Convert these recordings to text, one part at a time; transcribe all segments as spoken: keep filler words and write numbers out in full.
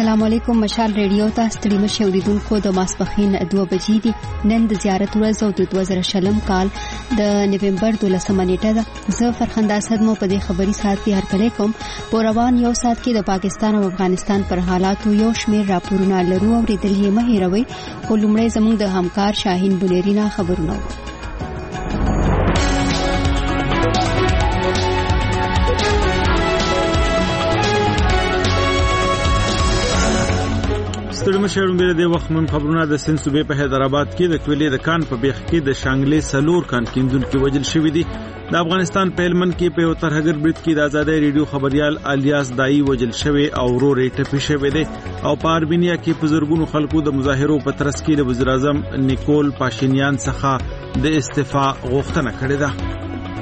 السلام علیکم. مشال ریډیو ته ستړي مشه اوریدونکو د ماسپخین دوه بجې دي. نن د زیارت ورځ او د دوه زره شلم کال د نومبر دولسمه نیټه ده. زه فرخنده اسد مو په دې خبري ساعت کې هرکلی کوم. په روان یو ساعت کې د پاکستان او افغانستان پر حالاتو یو شمېر راپورونه لرو او ریډل یې مه هېروئ. خو لومړی زموږ د همکار شاهین بنيرينا خبرونه ستړي مشرون بیره د وخت من خبرونه د سند صوبې په حیدرآباد کې د کویلې د کان په بیخ کې د شانګلې سلور کان کیندونکو وجل شوې دي. د افغانستان په هلمند کې په ترهګر برید کې د آزادۍ ریډیو خبريال الیاس دای وجل شوی او ورورې ټپي شوی دی او په ارمینیا کې په زرګونو خلکو د مظاهرو په ترڅ کې د وزیر اعظم نیکول پاشینیان څخه د استعفا غوښتنه کړې ده.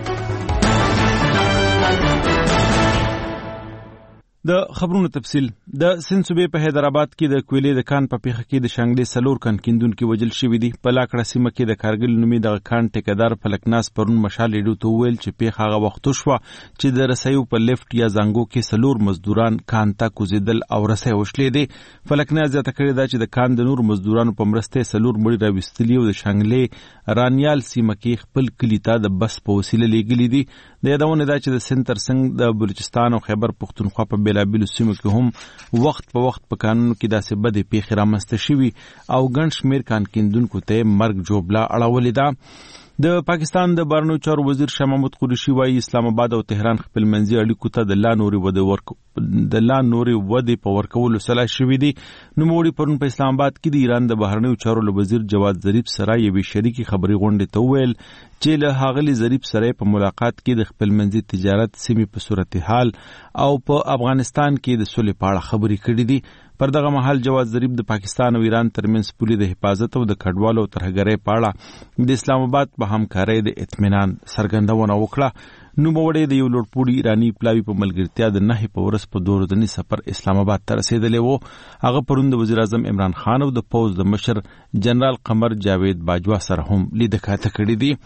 د خبرونو تفصیل. د سند صوبې په حیدرآباد کې د کویلې د کان په پیخه کې د شانګلې سلور کان کیندونکو وجل شوی دي. په لاکړه سیمه کې د کارګل نومي د کان ټیکدار فلکناس پرون مشال ریډیو ته ویل چې پیخه هغه وخت شو چې د رسایو په لیفت یا زنګو کې سلور مزدوران کان ته کوزیدل او رسای وشلې دي. فلکناس ځکه کړی دا چې د کان د نور مزدورانو په مرسته سلور مړي راوستلی او د شانګلې رانیال سیمه کې خپل کلی ته د بس په وسیله لېږلي دي. د یادونه دا چې د سند ترڅنګ د بلوچستان او خیبر پختونخوا په بیلابیلو سیمو کې هم وخت په وخت په قانون کې داسې بدې پیښې رامنځته شوي او ګڼ شمېر کان کیندونکو ته مرګ جوړه اړولې ده. د پاکستان د بهرنیو چارو وزیر شاه محمود قریشي وايي اسلام آباد او تهران خپل منځي اړیکو ته د لا نوري ودې ورک د لا نوري ودې په ورکولو سلا شوي دي. نوموړي پرون په اسلام آباد کې د ایران د بهرنیو چارو وزیر جواد ظریف سره یوې شریکي خبري غونډې ته ویل چې له هغلي ظریف سره په ملاقات کې د خپل منځي تجارت سیمې په صورتحال او په افغانستان کې د صلح په اړه خبري کړې دي. پر دغه مهال جواد ظریف د پاکستان او ایران ترمنځ پولي د حفاظت او د کډوالو ترهګرۍ په اړه د اسلام آباد په همکارۍ د اطمینان څرګندونه وکړه. نوموړی د یو لوړپوړي ایرانی پلاوي په ملګرتیا د نهي په ورځ په دوه ورځني سفر اسلام آباد ته رسېدلی و. هغه پرون د وزیر اعظم عمران خان او د پوځ د مشر جنرال قمر جاوید باجوا سره هم لیدکاته کړې دي.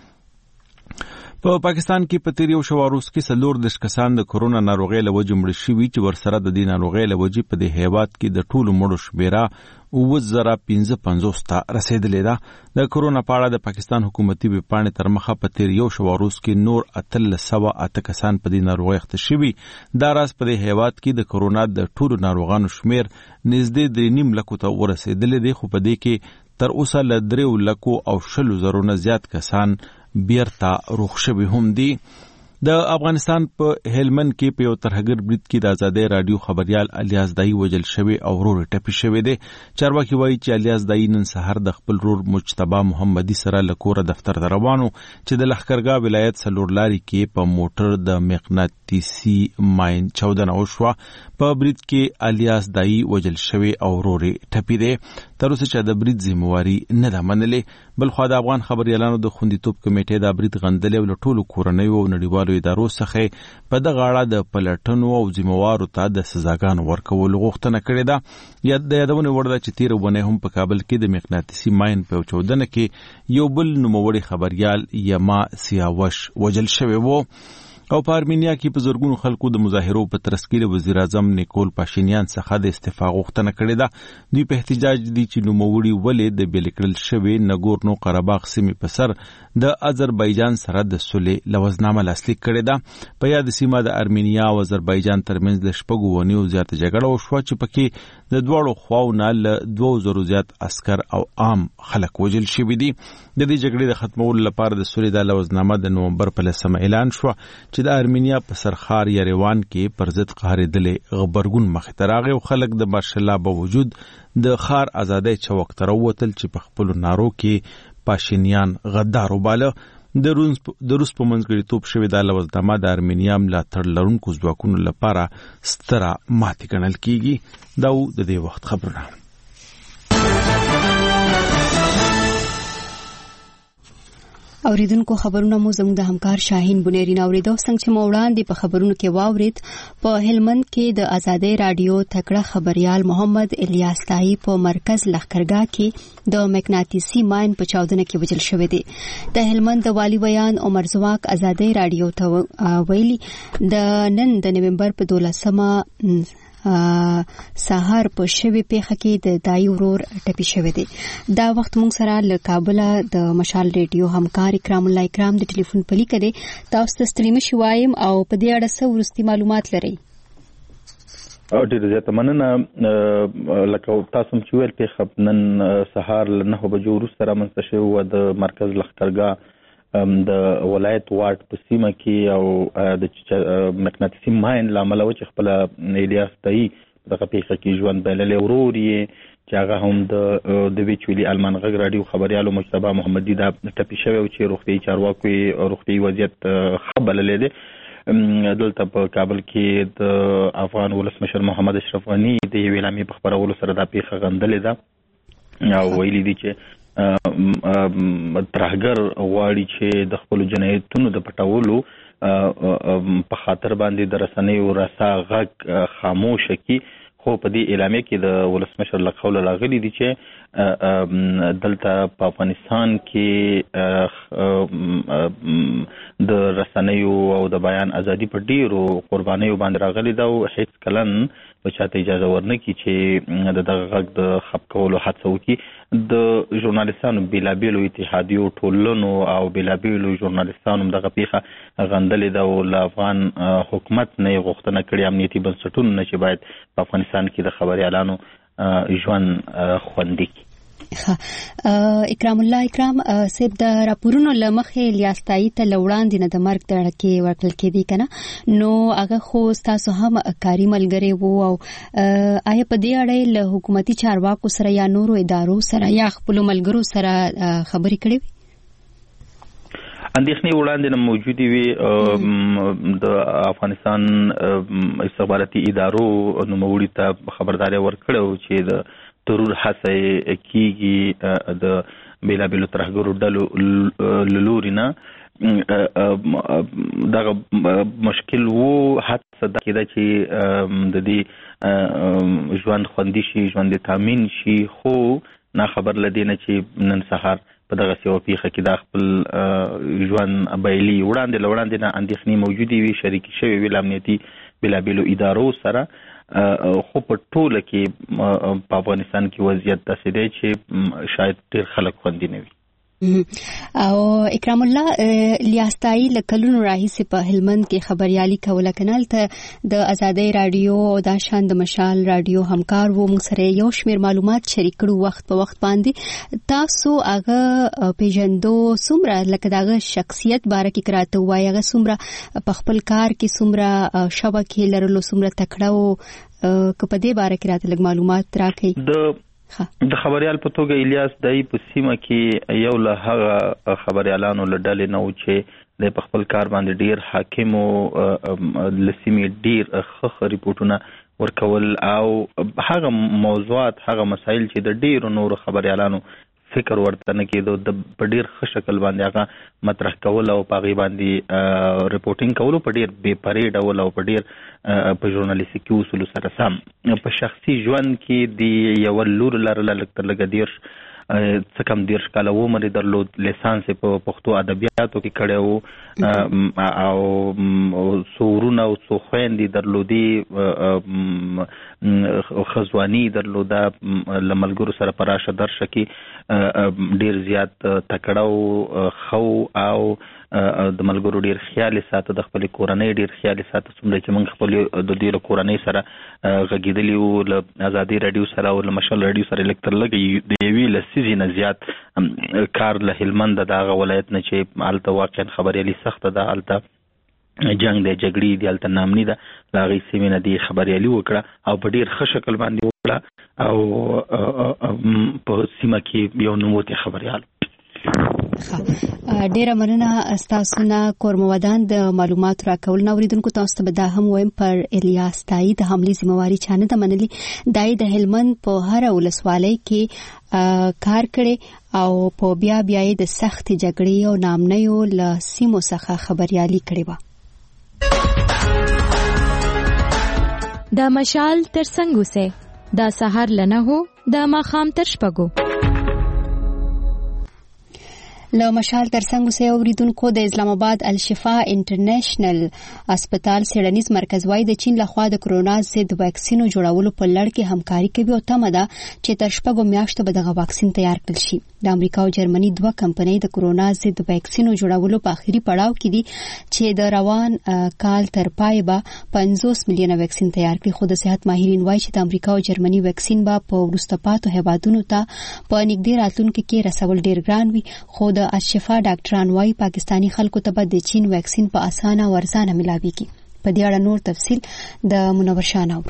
په پاکستان کې په تیر یو شو وروس کې څلور دېرش کسان د کرونا ناروغۍ له وجې مړه شوي چې ورسره د دې ناروغۍ له وجې په دې هیواد کې د ټولو مړو شمېره اووه زره پنځه پنځوس ته رسېدلې ده. د کرونا په اړه د پاکستان حکومتي ویبپاڼې تر مخه په تیر یو شو وروس کې نور اتلس سوه اته کسان په دې ناروغۍ اخته شوي. دا راز په دې هیواد کې د کرونا د ټولو ناروغانو شمېر نږدې د نیم لکو ته ورسېدلی دی، خو په دې کې تر اوسه له دریو لکو او شلو زرو نه زیات کسان بیرته روغ شوي هم دي. د افغانستان په هلمند کې په یو ترهګر برید کې د آزادۍ رادیو خبريال الیاس دای وجل شوی او ورور ټپي شوی دی. چارواکي وایي چې الیاس دای نن سحر د خپل ورور مجتبی محمدي سره له کوره دفتر ته روانو چې د لښکرګاه ولایت څلور لاري کې په موټر د مقناطیسي ماین چاودنه وشوه. په برید کې الیاس دای وجل شوی او ورور ټپي دی. تر اوسه چې د برید ذمہواری نه ده منلې. بل خو د افغان خبريالانو د خوندیتوب کمیټې د برید غندلې او له ټولو کورنیو او نړیوالو ادارو څخه په دغه اړه د پلټنو او ذمہوارو ته د سزاګانو ورکولو غوښتنه کړې ده. یا د یادونه وړ ده چې تیر ونه هم په کابل کې د مقناطیسي ماین په چاودنه کې یو بل نوموړی خبريال یما سیاوش وجل شوی وو. او په ارمینیا کې په زرګونو خلکو د مظاهرو په ترڅ کې وزیر اعظم نیکول پاشینیان څخه د استعفا غوښتنه کړې ده. دوی په احتجاج دي چې نوموړي ولې د بیل کړل شوی نګورنو قرهباغ سیمې په سر د آذربایجان سره د صلح لوزنامه لاسلیک کړې ده. په یاد سیمه د ارمینیا او آذربایجان ترمنځ د شپږو ونیو زیاته جګړه وشوه چې پکې د دواړو خواو نه له دوه زرو زیات عسکر او عام خلک وژل شوي دي. د دې جګړې د ختمولو لپاره د صلح د لوزنامه د نومبر په لسمه اعلان شو چې د ارمینیا په سرخار یریوان کې پر ضد قهرېدلې غبرګون مخې ته راغی او خلک د مارشلا باوجود د خار ازادۍ چوک ته راووتل چې په خپلو نارو کې پاشینیان غدار وباله. د روس په منځګړیتوب شوې دا لوزنامه د ارمینیا ملاتړ لرونکو ځواکونو لپاره ستره ماتې ګڼل کیږي. دا و د دې وخت خبرونه. اوریدونکو خبرونه مو زموږ د همکار شاهین بنيرينا اوریدو. څنګه چې مو وړاندې په خبرونو کې واورید، په هلمند کې د آزادۍ رادیو تکړه خبريال محمد الیاس دای په مرکز لښکرګاه کې د مقناطیسي ماین په چاودنه کې وژل شوی دی. د هلمند د والی بیان عمر زواک آزادۍ رادیو ته ویلي د نن د نومبر په دولسمه سهار په شوي پیښه کې د دای ورور ټپي شوی دی. دا وخت موږ سره له کابل د مشال ریډیو همکار اکرام الله اکرام د ټلیفون په لیکه دی. تاسو ته ستړي مشئ وایم او په دې اړه څه وروستي معلومات لرئ؟ ډېر زیاته مننه. لکه تاسو چې ویل پیښه نن سهار له نهو بجو وروسته رامنځته شوې وه د مرکز لښکرګاه د ولایت واټ په سیمه کې او د مقناطیسي ماین له امله و چې خپله الیاس تایي دغه پیښه کې ژوند بایللی. ورور یې چې هغه هم د د ویچولي المان غږ راډیو خبریالو مجتبی محمدي دا ټپي شوی و چې روغتیایي چارواکو یې روغتیایي وضعیت ښه بللی دی. دلته په کابل کې د افغان ولسمشر محمد اشرف غني د یوې اعلامیې په خپرولو سره دا پیښه غندلې ده او ویلي دي چې ترهګر غواړي چې د خپلو جنایتونو د پټولو په خاطر باندې د رسنیو رسا غږ خاموشه کړي. خو په دې اعلامیه کې د ولسمشر له قوله راغلي دي چې دلته په افغانستان کې د رسنیو او د بیان ازادي په ډیرو قربانیو باندې راغلي ده او هیڅ کله به چاته اجازه ورنه کړي چې د دغه غږ د خپ کولو هڅه وکړي. د ژورنالیستانو بېلابېلو اتحادیو ټولنو او بېلابېلو ژورنالیستانو دغه پیښه غندلې ده او له افغان حکومت نه یې غوښتنه کړې امنیتي بنسټونو نه چې باید په افغانستان کې د خبریالانو ژوند خوندي کړي. اکرام الله اکرام صاحب د راپورونو له مخې الیاس تایي ته له وړاندې نه د مرګ دړکې ورکړل کېدې که نه، نو هغه خو ستاسو هم کاري ملګری و او آیا په دې اړه له حکومتي چارواکو سره یا نورو ادارو سره یا خپلو ملګرو سره خبرې کړې وي؟ اندېښنې وړاندې نه موجودې وي. د افغانستان استخباراتي ادارو نوموړي ته خبرداری ورکړی چې د ترور هڅه کېږي د بېلابېلو ترهګرو ډلو له لوري نه. دغه مشکل و هڅه دا کېده چې د دې ژوند خوندي شي، ژوند تامین شي، خو ناخبر له دې نه چې نن سهار په دغه یوه پیښه کې دا خپل ژوند بایلي. وړاندې له وړاندې نه اندېښنې موجودې وي، شریکې شوې وي له امنیتي بېلابېلو ادارو سره، خو په ټوله کې په افغانستان کې وضعیت داسې دی چې شاید ډېر خلک خوندي نه وي. او اکرام الله، الیاس تایي له کلونو راهیسې په هلمند کې خبریالي کوله، که نه هلته د ازادۍ راډیو او دا شان د مشال راډیو همکار و، موږ سره یو شمېر معلومات شریک کړو وخت په وخت باندې. تاسو هغه پیژندو څومره، لکه د هغه شخصیت باره کې که راته ووایي، هغه څومره په خپل کار کې څومره شوقې لرلو، څومره تکړه و، که په دې باره کې راته لږ معلومات راکړئ. د خبریال په توګه الیاس تایي په سیمه کې یو له هغه خبریالانو له ډلې نه و چې د په خپل کار باندې ډیر حاکم و، له سیمې ډیر ښه ریپورټونه ورکول او هغه موضوعات، هغه مسایل چې د ډیرو نورو خبریالانو فکر ورته نه کېدو، د په ډیر ښه شکل باندې هغه مطرح کول او په هغې باندې ریپورټینګ کولو په ډیر بې پرې ډول او په ډیر په ژورنالیستیکي اصولو سره سم. په شخصي ژوند کې د یوه لور لرله، لږ تر لږه دېرش څه کم دېرش کاله عمر یې درلود، لیسانس یې په پښتو ادبیاتو کې کړی و او څو ورونه او څو خویندې درلودې، ښځواني درلوده، له ملګرو سره په راشه درشه کې ډېر زیات تکړه و، ښه او د ملګرو ډېر خیال یې ساته، د خپلې کورنۍ ډېر خیال یې ساته، څومره چې موږ خپل د دې له کورنۍ سره غږېدلي وو، له ازادۍ راډیو سره او له مشال راډیو سره لږ تر لږه د یوې لسیزې نه زیات کار له هلمند د هغه ولایت نه چې هلته واقعا خبریالي سخته ده، هلته جنګ دی، جګړې دي، هلته نامني ده، له هغې سیمې نه دې خبریالي وکړه او په ډېر ښه شکل باندې وکړه او په سیمه کې یو نوموتی خبریال. ډیره مننه ستاسو نه کورمه ودان د معلوماتو راکول. نه اوریدونکو تاسو ته به دا هم وایم، پر الیاس تایي د حملې ذمہواري چا نه ده منلې. دای د هلمند په هره ولسوالۍ کې کار کړی او په بیا بیا یې د سختې جګړې او نامنیو له سیمو څخه خبریالي کړې وه. د مشال تر څنګ اوسئ، د سهار له نهو د ماښام تر شپږو. له مشال ترڅنګ سه اوریدونکو د اسلام آباد الشفا انټرنیشنل هسپتال سیړنیز مرکز وای د چین لخوا د کرونا ضد ویکسینو جوړولو په لړ کې همکاري کوي او تمه ده چې تر شپږو میاشتو به دغه واکسین تیار کړل شي. د امریکا او جرمني دوه کمپنۍ د کرونا ضد ویکسینو جوړولو په اخیری پړاو کې دي چې د روان کال تر پای به پنځوس میلیونه ویکسین تیار کړي. خو د صحت ماهرین وایي چې د امریکا او جرمني ویکسین به په وروسته پاتو هیوادونو ته په نږدې راتلونکو کې رسول ډیر ګران وي. خو د اشفا ډاکټران وايي پاکستانی خلکو ته به د چین ویکسین په اسانه او ارزانه ملاويږي. په دې اړه نور تفصیل د منور شاه نور.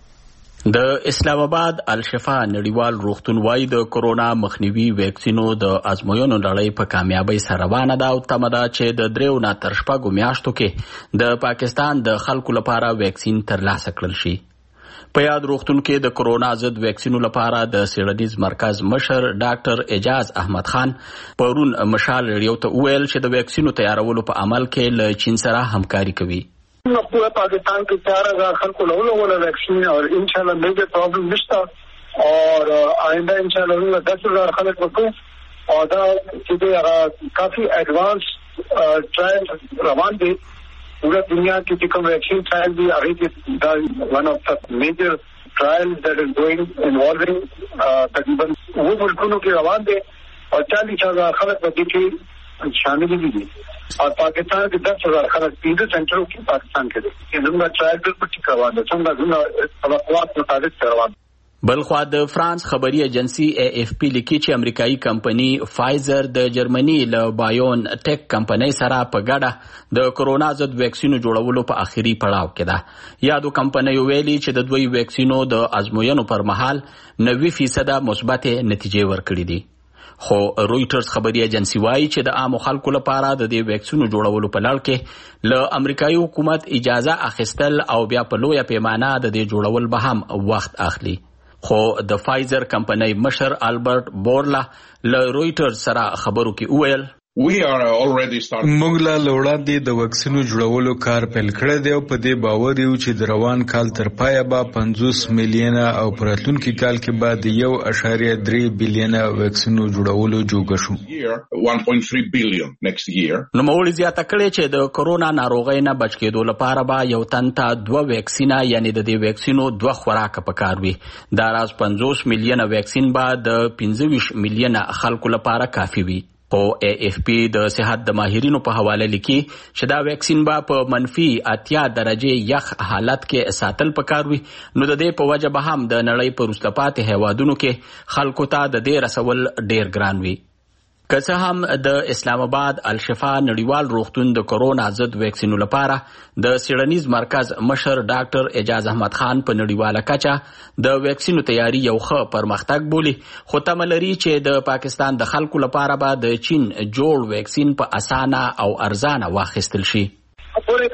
د اسلام آباد الشفا نړیوال روغتون وايي د کرونا مخنیوي ویکسینو د ازموینو لړۍ په کامیابی سره روانه ده او تمه ده چې د دریو نه تر شپږو میاشتو کې د پاکستان د خلکو لپاره ویکسین ترلاسه کړل شي. په یاد روغتون کې د کرونا ضد ویکسینو لپاره د سیړنیز مرکز مشر ډاکټر اعجاز احمد خان پرون مشال ریډیو ته ویل چې د ویکسینو تیارولو په عمل کې له چین سره همکاري کوي. پورا پاکستان کې چار ہزار خلکو له ولوله ویکسین او ان شاء الله میجر پرابلم نشته اور آئنده ان شاء الله دس ہزار خلک وکړو او دا چې کافی ایڈوانس ټرایل روان دي. پورا دنیا کی جو ویکسین ٹرائل بھی آگے کی ون آف دا میجر ٹرائل دیٹ از گوئنگ انوالونگ تقریباً وہ ملکوں کے روان دے اور چالیس ہزار خلق بدی کی شامل بھی دی اور پاکستان کے دس ہزار خلق تین سینٹروں کی پاکستان کے لیے زندہ ٹرائل بالکل ٹھیک روان دے زندہ زندہ توقعات مطابق سے روان دے. بلخوا د فرانس خبري ایجنسی اے اف پی لیکي چې امریکایي کمپنی فایزر د جرمني له بایون ټیک کمپنی سره په ګډه د کرونا ضد ویکسینو جوړولو په اخیری پړاو کې ده. یادو کمپنی ویلي چې د دوی ویکسینو د ازموینو پر مهال نوي فیصد مثبت نتیجې ورکړي دي. خو رويټرز خبري ایجنسی وايي چې د عام خلکو لپاره د دې ویکسینو جوړولو په لړ کې له امریکایي حکومت اجازه اخیستل او بیا په لویه پیمانه د دې جوړول به هم وخت اخلي. خو د فایزر کمپنی مشر البرت بورلا له رويټرز سره خبرو کې وویل موږ لا وړاندې د وکسینو جوړولو کار پیل کړی دی او په دې باور یو چې د روان کال تر پایه به پنځوس میلیونه او په راتلونکي کال کې به د یو اعشاریه درې بیلیونه وکسینو جوړولو جوګه شو. نوموړي زیاته کړې چې د کرونا ناروغۍ نه بچ کېدو لپاره به یو تن ته دوه ویکسینه یعنی د دې ویکسینو دوه خوراکه پکار وي. دا راز پنځوس میلیونه ویکسین به د پنځه ویشت میلیونه خلکو لپاره کافي وي. او اے اف پی د صحت د ماهرینو په حواله لیکي چې دا ویکسین به په منفي اتیا درجه یخ حالت کې ساتل پکار وي. نو د دې په وجه به هم د نړۍ په وروسته پاتې هیوادونو کې خلکو ته د دې رسول ډیر ګران وي. که څه هم د اسلام آباد الشفا نړیوال روغتون د کرونا ضد ویکسینو لپاره د سیړنیز مرکز مشر ډاکټر اعجاز احمد خان په نړیواله کچه د ویکسینو تیاری یو ښه پرمختګ بولي، خو تمه لري چې د پاکستان د خلکو لپاره به د چین جوړ ویکسین په اسانه او ارزانه واخیستل شي. پورے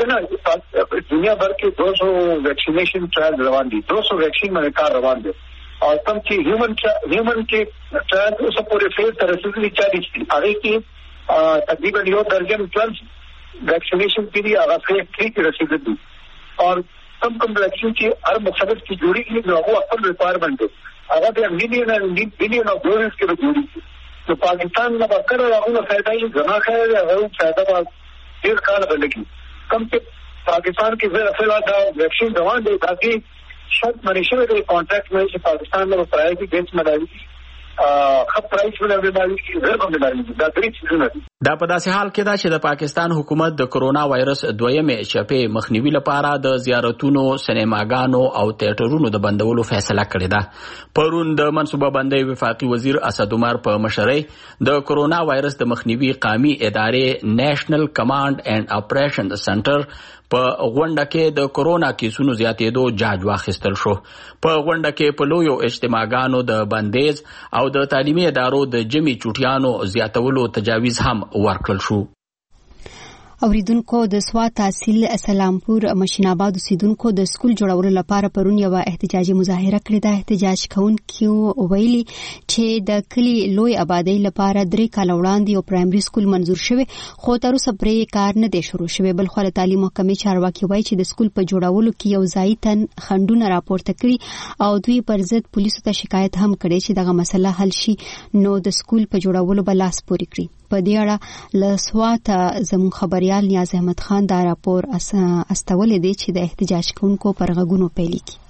دنیا بھر کے دو سو ویکسینیشن ٹرائل روان دي، دو سو ویکسین میں کار روان دي اور کم کی ہیومن ہیومن کے ٹرائل اس پورے فیز ترسیلی چالیس تھی آگے کی تقریباً یو درجن ٹویلو ویکسینیشن کے لیے آغاز فیز تھری کی رسید دی اور کم کم ویکسین کی ہر مختلف کی جوڑی کی جو وہ اپن ریکوائرمنٹ ہے آگاہ ملین بلین آف ڈوزز کے جوڑی کی تو پاکستان میں بات کر رہا ہوں فائدہ یہ جمع ہے فائدہ بات ډیر کال بلکی کم چې پاکستان کې زه خپل دا ویکسین روان دي تاکي شرط منشور د کانټراکټ مې چې پاکستان له پرایویټ بیس ملایي خپ پرایس ولې ملایي غیر ملایي دا درې څه دي. دا په داسې حال کې ده چې د پاکستان حکومت د کرونا وایرس دویمې چپې مخنیوي لپاره د زیارتونو، سینماګانو او تیاترونو د بندولو فیصله کړې ده. پرون د منصوبه بندۍ وفاقي وزیر اسد عمر په مشرۍ د کرونا وایرس د مخنیوي قومي ادارې نیشنل کمانډ اینڈ اپریشن سنټر په غونډه کې د کرونا کیسونو زیاتېدو جاج واخیستل شو. په غونډه کې په لویو اجتماعګانو د بندیز او د تعلیمي ادارو د جمعي چوټیانو زیاتولو تجاویز هم ورکړل شو. اوریدونکو د سوات تحصیل سلامپور مشین آباد اوسیدونکو د سکول جوړولو لپاره پرون یو احتجاجي مظاهره کړې ده. احتجاج کوونکو ویلي چې د کلی لوی آبادی لپاره درې کال وړاندې یو پرایمري سکول منزور شوی خو تر اوسه پرې کار نه دی شروع شوی. بل خو د تعلیم محکمې چارواکي وایي چې د سکول په جوړولو کې یو ځای تن خندونه راپورته کړي او دوی پر ضد پولیسو ته شکایت هم کړي چې دغه مسله حل شي نو د سکول په جوړولو به لاس پورې کړي. په دې اړه له سواته زموږ خبريال نیاز احمد خان دا راپور استولې دی چې د احتجاج کوونکو پر غږونو پیلي کی.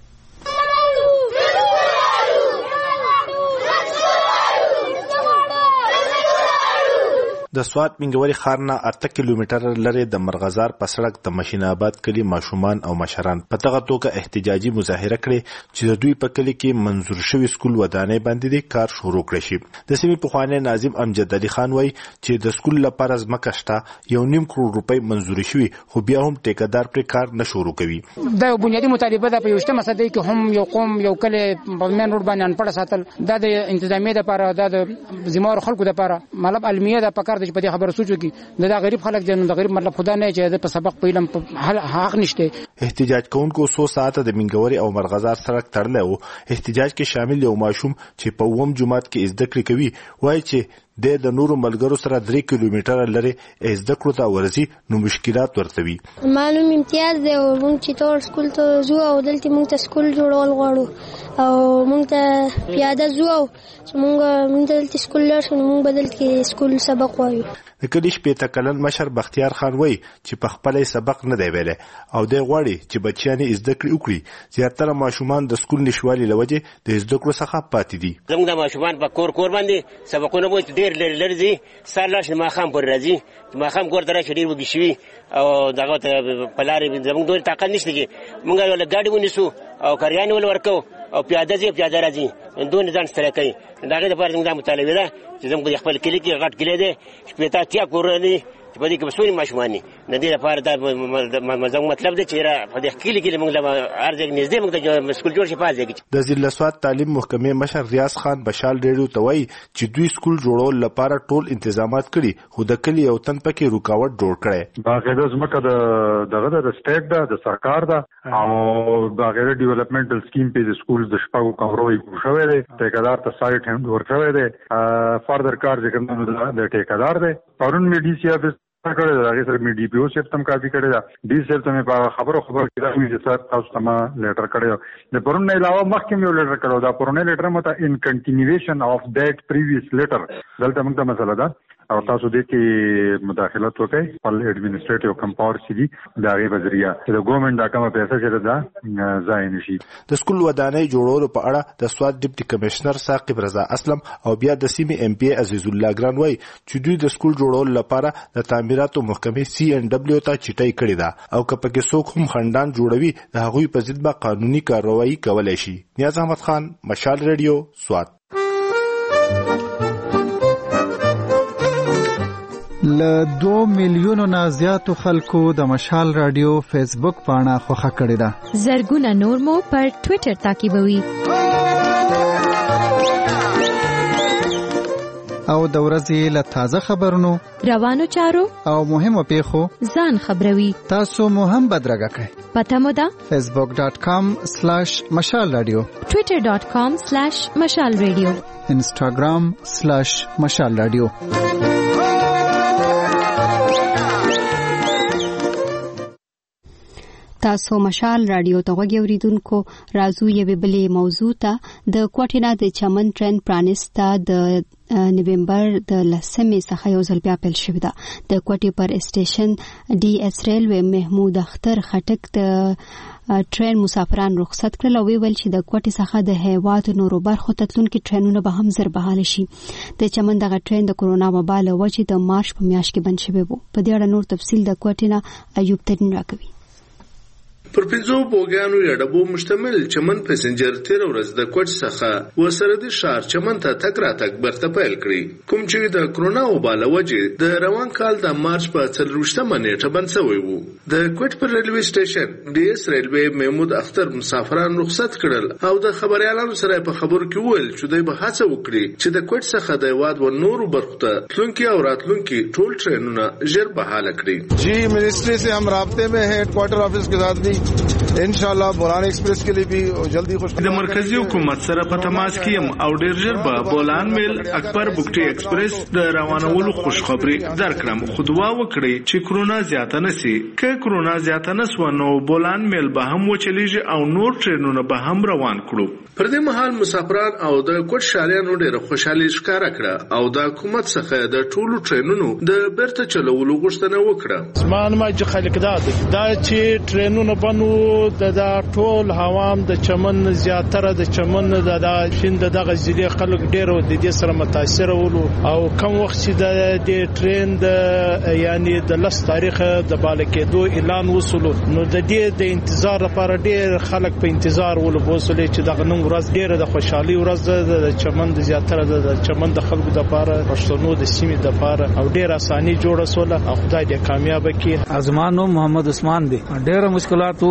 د سوات منګوري ښار نه اته کیلومتره لرې د مرغزار په سړک د مشین آباد کلی ماشومان او مشران په دغه توګه احتجاجي مظاهره کړې چې د دوی په کلی کې منظور شوی سکول ودانۍ باندې د کار شروع کړی شي. د سیمې پخوانی ناظم امجد علي خان وایي چې د سکول لپاره ځمکه شته یو نیم کروڑ روپۍ منظور شوی خو بیا هم ټیکدار پر کار نه شروع کوي. دا بنیادی مطالبه ده په یوشته مسله کې هم یو قوم یو کلی په مین روډ باندې انپړ ساتل دا د انتظامیه لپاره دا د زموږ خلکو لپاره مطلب علمیه د پکار د په دې خبره سوچو کې دا غریب خلک جن د غریب مطلب خدا نه چې په سبق په علم په حق نشته. احتجاج کوونکو څو ساعته د منګوري او مرغزار سړک تړلی و. احتجاج کې شامل یو ماشوم چې په اووم جماعت کې زده کړې کوي وایي چې د د نورو ملګرو سره درې کیلومتره لرې زده کړو ته ورځي نو مشکلات ورته وي. معلوم امتیاز دی او موږ چې ټول سکول ته ځو او دلته موږ ته سکول جوړول غواړو او موږ ته پیاده ځو او چې موږ موږ دلته سکول لرو نو موږ بدل کې سکول سبق وایو. د کلی شپېته کلن مشر بختیار خان وایي چې په خپل سبق نه دی ویلی او دی غواړي چې بچیان یې زده کړې وکړي. زیاتره ماشومان د سکول نشوالي له وجې د زده کړو څخه پاتې دي. زموږ د ماشومان په کور کور باندې سبقونه وایي ډېر لرې لرې ځي سهار لاړ شي ماښام پورې راځي چې ماښام کور ته راشي ډېر وږي شوي او دغه ته په لارې زموږ دومره طاقت نشته چې موږ له ګاډي ونیسو او کریانې ول ورکو او پیاده ځي پیاده راځي دوی ځان ستړی کوي. د هغې دپاره زموږ دا مطالبه ده چې زموږ د خپل کلي کې غټ کلی دی شپېته اتیا کورونه دي چې په دې کې به څومره ماشومان دي. د دې لپاره دا زموږ مطلب دی چې په دې کلي کې موږ له هر ځای نږدې موږ ته سکول جوړ شي په هر ځای کې. د ضلع سوات تعلیم محکمې مشر ریاض خان بشال ریډیو ته وایي چې دوی سکول جوړول لپاره ټول انتظامات کړي خو د کلي یو تن پکې رکاوټ جوړ کړی. باقاعده ځمکه د دغه د سټیټ ده د سرکار ده او باقاعده ډیولپمنټل سکیم په د سکول د شپږو کمرو یې شوی دی. ټیکدار ته سایټ هم ورکړی دی. فردر کار چې کوم د ټیکدار دی پرون مې ډي سی افیس کړی دا هغه سره مې ډي پی او سیف تم کافي کړی دا ډي سیف ته په خبرو خبر کې دا چې سر تاسو ته ما لیټر کړی د پرون نه علاوه مخکې یو لیټر کړو دا پرون لیټر مته ان کنټینیویشن اف دیٹ پریویس لیټر دلته موږ ته مسله ده او تاسو دې کې مداخلت وکړئ خپل اډمنسټریټیو کمپاور سي دي دا غي بذریعہ چې د ګورنمنت دا کومه پیسې چې دا ځای نشي. د سکول ودانۍ جوړولو په اړه د سوات ډیپټي کمشنر ثاقب رضا اسلم او بیا د سیمې ایم پی عزیز الله ګران وای چې دوی د سکول جوړولو لپاره د تعمیراتو محکمې سی ان ډبلیو ته چټای کړی دا او که پکې څوک هم خندان جوړوي د هغوی په ضد به قانوني کارروایي کولای شي. نیاز احمد خان مشال ریډیو سوات. له دو میلیونو نه زیاتو خلکو د مشال رادیو فیسبوک پاڼه خوښه کړې ده. زرګونه نور مو پر ټوئیټر تعقیبوي او د ورځې له تازه خبرونو روانو چارو او مهمو پیښو ځان خبروي. تاسو مو هم بدرګه کړئ. پته مو ده فیسبوک ډاٹ کام سلیش مشال رادیو ټوئیټر ډاٹ کام سلیش مشال رادیو انسټاګرام سلیش مشال رادیو. تاسو مشال رادیو ته غوږی اوریدونکو راځو یوې بلې موضوع ته. د کوټینا د چمن ټرین پرانستا د نومبر د لسمې څخه یو ځل بیا پیل شوې ده. د کوټي پر اسټیشن ډي اس ریلوی محمود اختر خټک د ټرین مسافران رخصت کړل او ویل چې د کوټي څخه د هیواد نورو برخو ته تلونکي ټرینونه به هم زر بحاله شي. د چمن دغه ټرین د کورونا وبا له وجې د مارچ په میاشت کې بند شوی و. په دې اړه نور تفصیل د کوټینا ایوب ترین راکوي. پر پنځو بوګانو یا ډبو مشتمل چمن پسنجر تیر ورځ د کوټ څخه وسره د شهر چمن ته تک راتګ برته پیل کړی کوم چې د کرونا وبا له وجې د روان کال د مارچ په څلرویشتمه نیټه بند شوی وو. د کوټ پر ریلوی سټیشن ډي اس ریلوی محمود اختر مسافران رخصت کړل او د خبريالانو سره په خبرو کې وویل چې دوی به هڅه وکړي چې د کوټ څخه د هیواد و نورو برخو ته تلونکي او راتلونکي ټول ټرینونه ژر بحاله کړي. جی منسٹری سے ہم رابطے میں ہیں ہیڈ کوارٹر آفس کے ساتھ بھی ان شاء الله بولان ایکسپریس के लिए भी जल्दी خوش د مرکزی حکومت سره په تماس کې يم او ډیر ژر به بولان میل اکبر بوکټي ایکسپریس د روانولو خوشخبری درکړم. خو دعا وکړئ چې کرونا زیاته نشي. که کرونا زیاته نسو نو بولان میل به هم وچلیږي او نور ټرینونه به هم روان کړو. پر دې مهال مسافران او د کوټ شاریانو ډیره خوشحالي ښکارا کړه او د حکومت څخه د ټولو ټرینونو د بیرته چلولو غوښتنه وکړه. زمان ما چې خلک دا دا چې ټرینونه بنو د ټول هوام د چمن زیاتره د چمن د شین دغه ځلې خلک ډیرو د دې سره متاثر ولو او کم وخت چې د ټرین د یعنی د لس تاریخ د بالکېدو اعلان وسولو نو د دې د انتظار لپاره ډیر خلک په انتظار ولو بوسولې چې دغه نن ورځ ډیره د خوشحالي ورځ د چمن د زیاتره د چمن د خلکو د لپاره پښتنو د سیمې د لپاره او ډیر اساني جوړه سوله او خدای دې کامیاب کړي. ازمانو محمد عثمان دی ډیر مشکلات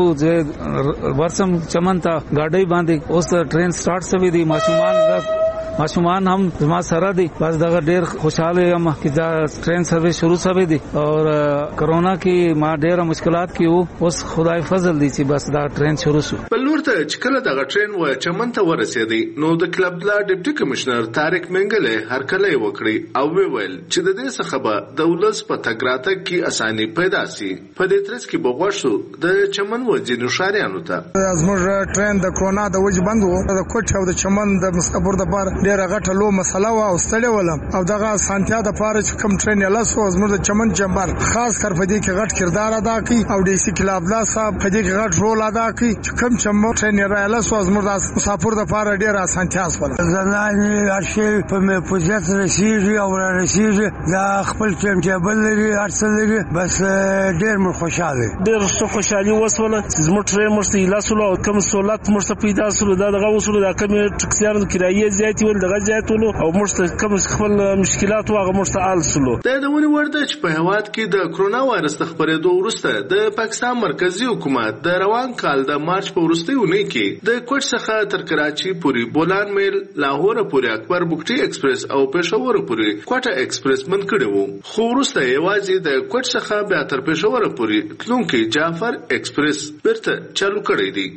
ورسم چمن تا گاڑی باندې اوس ټرین سٹارټ شوی دی. ماشومان ماشومان هم زما سره دي بس دا ډیر خوشاله یم چې دا ټرین سرویس شروع شوی دی او کرونا کې ما ډیر مشکلات کې اوس خدای فضل دی چې بس دا ټرین شروع شو. بلور ته چې کله دا ټرین و چمن ته ورسېدی نو د کلب لا ډیپټي کمشنر طارق منګله هر کله وکړي او ویل چې د دې څخه به د ولس په تګراته کې اساني پیدا سي. په دې ترڅ کې بغوښو د چمن و ځینو شاریانو ته زموږ ټرین د کرونا د وجې بند وو د کوټ او د چمن د مسافر د بار ډیر غټه لو مسله وا او ستړي ولم او دغه سانتیا د پاره چې کم ټرین یلا سو زموږ د چمن چمبر خاص کر په دې کې غټ کردار ادا کوي او ډي سي کلاب لا صاحب په دې کې غټ رول ادا کوي چې کم چمبر ټرین یلا سو زموږ د مسافر د پاره ډیر سانتیا سول. زنانه ارشي په مې پوزیت رسیږي او رسیږي دا خپل ټیم ټیبل لري ارسل لري بس ډیر مو خوشاله ډیر څه خوشالي وسوله زموږ ټرین مرسته یلا سو او کم سہولت مرسته پیدا سول دا دغه وسول دا کم ټکسیانو کرایې زیاتې ول دغه زیاتولو او مرسته کم خپل مشکلات واغه مرسته آل سلو. دا د ونی ورده چې په هواد کې د کرونا وایرس د خبرېدو وروسته د پاکستان مرکزی حکومت د روان کال د مارچ په وروستیو نه کې د کوټ څخه تر کراچي پورې بولان میل لاهور پورې اکبر بوکټي ایکسپریس او پېښور پورې کوټه ایکسپریس من کړي وو. خو وروسته یوازې د کوټ څخه بیا تر پېښور پورې تلونکي جعفر ایکسپریس بیرته چالو کړی دی.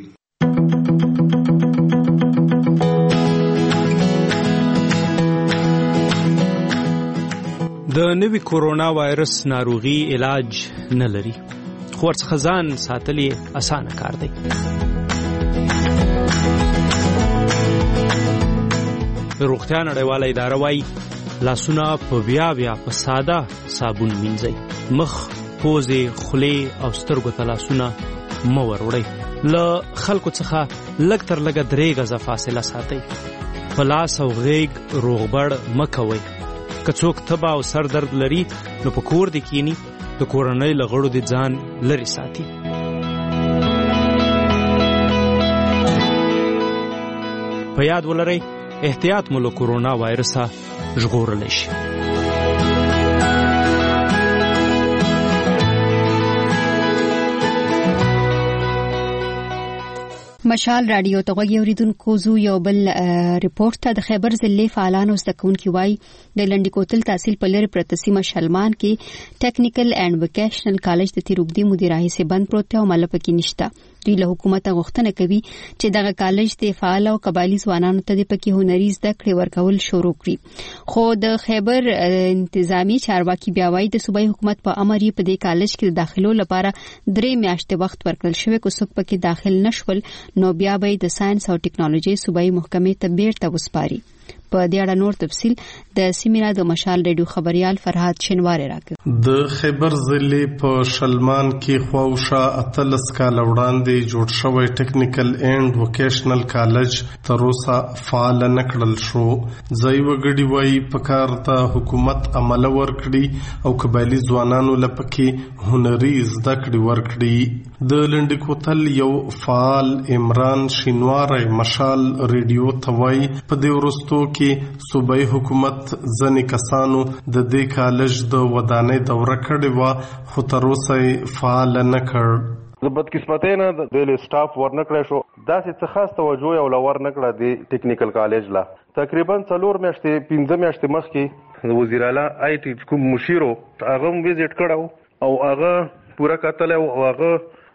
د نوي کورونا وایرس ناروغي علاج نه لري خو ورڅخه ځان ساتل یې اسانه کار دی. روغتیا نړیواله اداره وايي لاسونه په بیا بیا په ساده صابون مینځئ. مخ، پوزې، خولې او سترګو ته لاسونه مه وروړئ. له خلکو څخه لږ تر لږه درې غزه فاصله ساتئ. په لاس او غېږ روغبړ مه کوئ. که څوک تبه او سر درد لري نو په کور دې کینی د کورنۍ له غړو دې ځان لرې ساتي. په یاد ولرئ احتیاط مو له کورونا وایرسه ژغورلی شي. مشال رادیو ته غوږی اوریدونکو زو یو بل ریپورت ته د خیبر ضلع فعالانو زده‌کوونکي وایي د لنډی کوتل تحصیل په لري پرته سیمه شلمان کې ټیکنیکل اینڈ وکیشنل کالج د تیروګدي مدیرای سي بند پروت او ملپ کې نشته. دوی له حکومت غوښتنه کوي چې دغه کالج د فعال او قبایلی ځوانانو ته د پکې هنري زده کړې ورکول شروع کړي. خو د خیبر انتظامی چارواکي بیا وایي د صوبایي حکومت په امر یې په دې کالج کې د داخلو لپاره درې میاشتې وخت ورکړل شوی کو څوک پکې داخل نشول نو بیا به د ساينس او ټیکنالوژي صوبایي محکمې ته بیرته وسپاري. په دې اړه نور تفصیل د سیمینار د مشال ریډیو خبريال فرحات شنواری راکړ. د خیبر ضلع په شلمان کې خواوشا اتلس کال وړاندې جوړ شوی ټیکنیکل اینڈ وکیشنل کالج تر اوسه فعال نه کړل شو. ځای وګړي وایي پکار ته حکومت عمل ورکړي او قبایلی ځوانانو لپاره هنري زده کړې ورکړي. د لنډی کوتل یو فعال عمران شینواری مشال ریډیو ته وایي په دې وروستو کې صوبایي حکومت ځنې کسانو د دې کالج د ودانۍ دوره کړې وه خو تر اوسه یې فعال نه کړ. د بدقسمتۍ نه د دې سټاف ورنه کړی شو. داسې څه خاص توجه یې ولا ورنه کړه د ټیکنیکل کالج لا. تقریبا څلور میاشتې پنځه میاشتې مخکې د وزیر اعلی آی ټي کوم مشیر هغه هم وزټ کړی او هغه پوره کتلی او هغه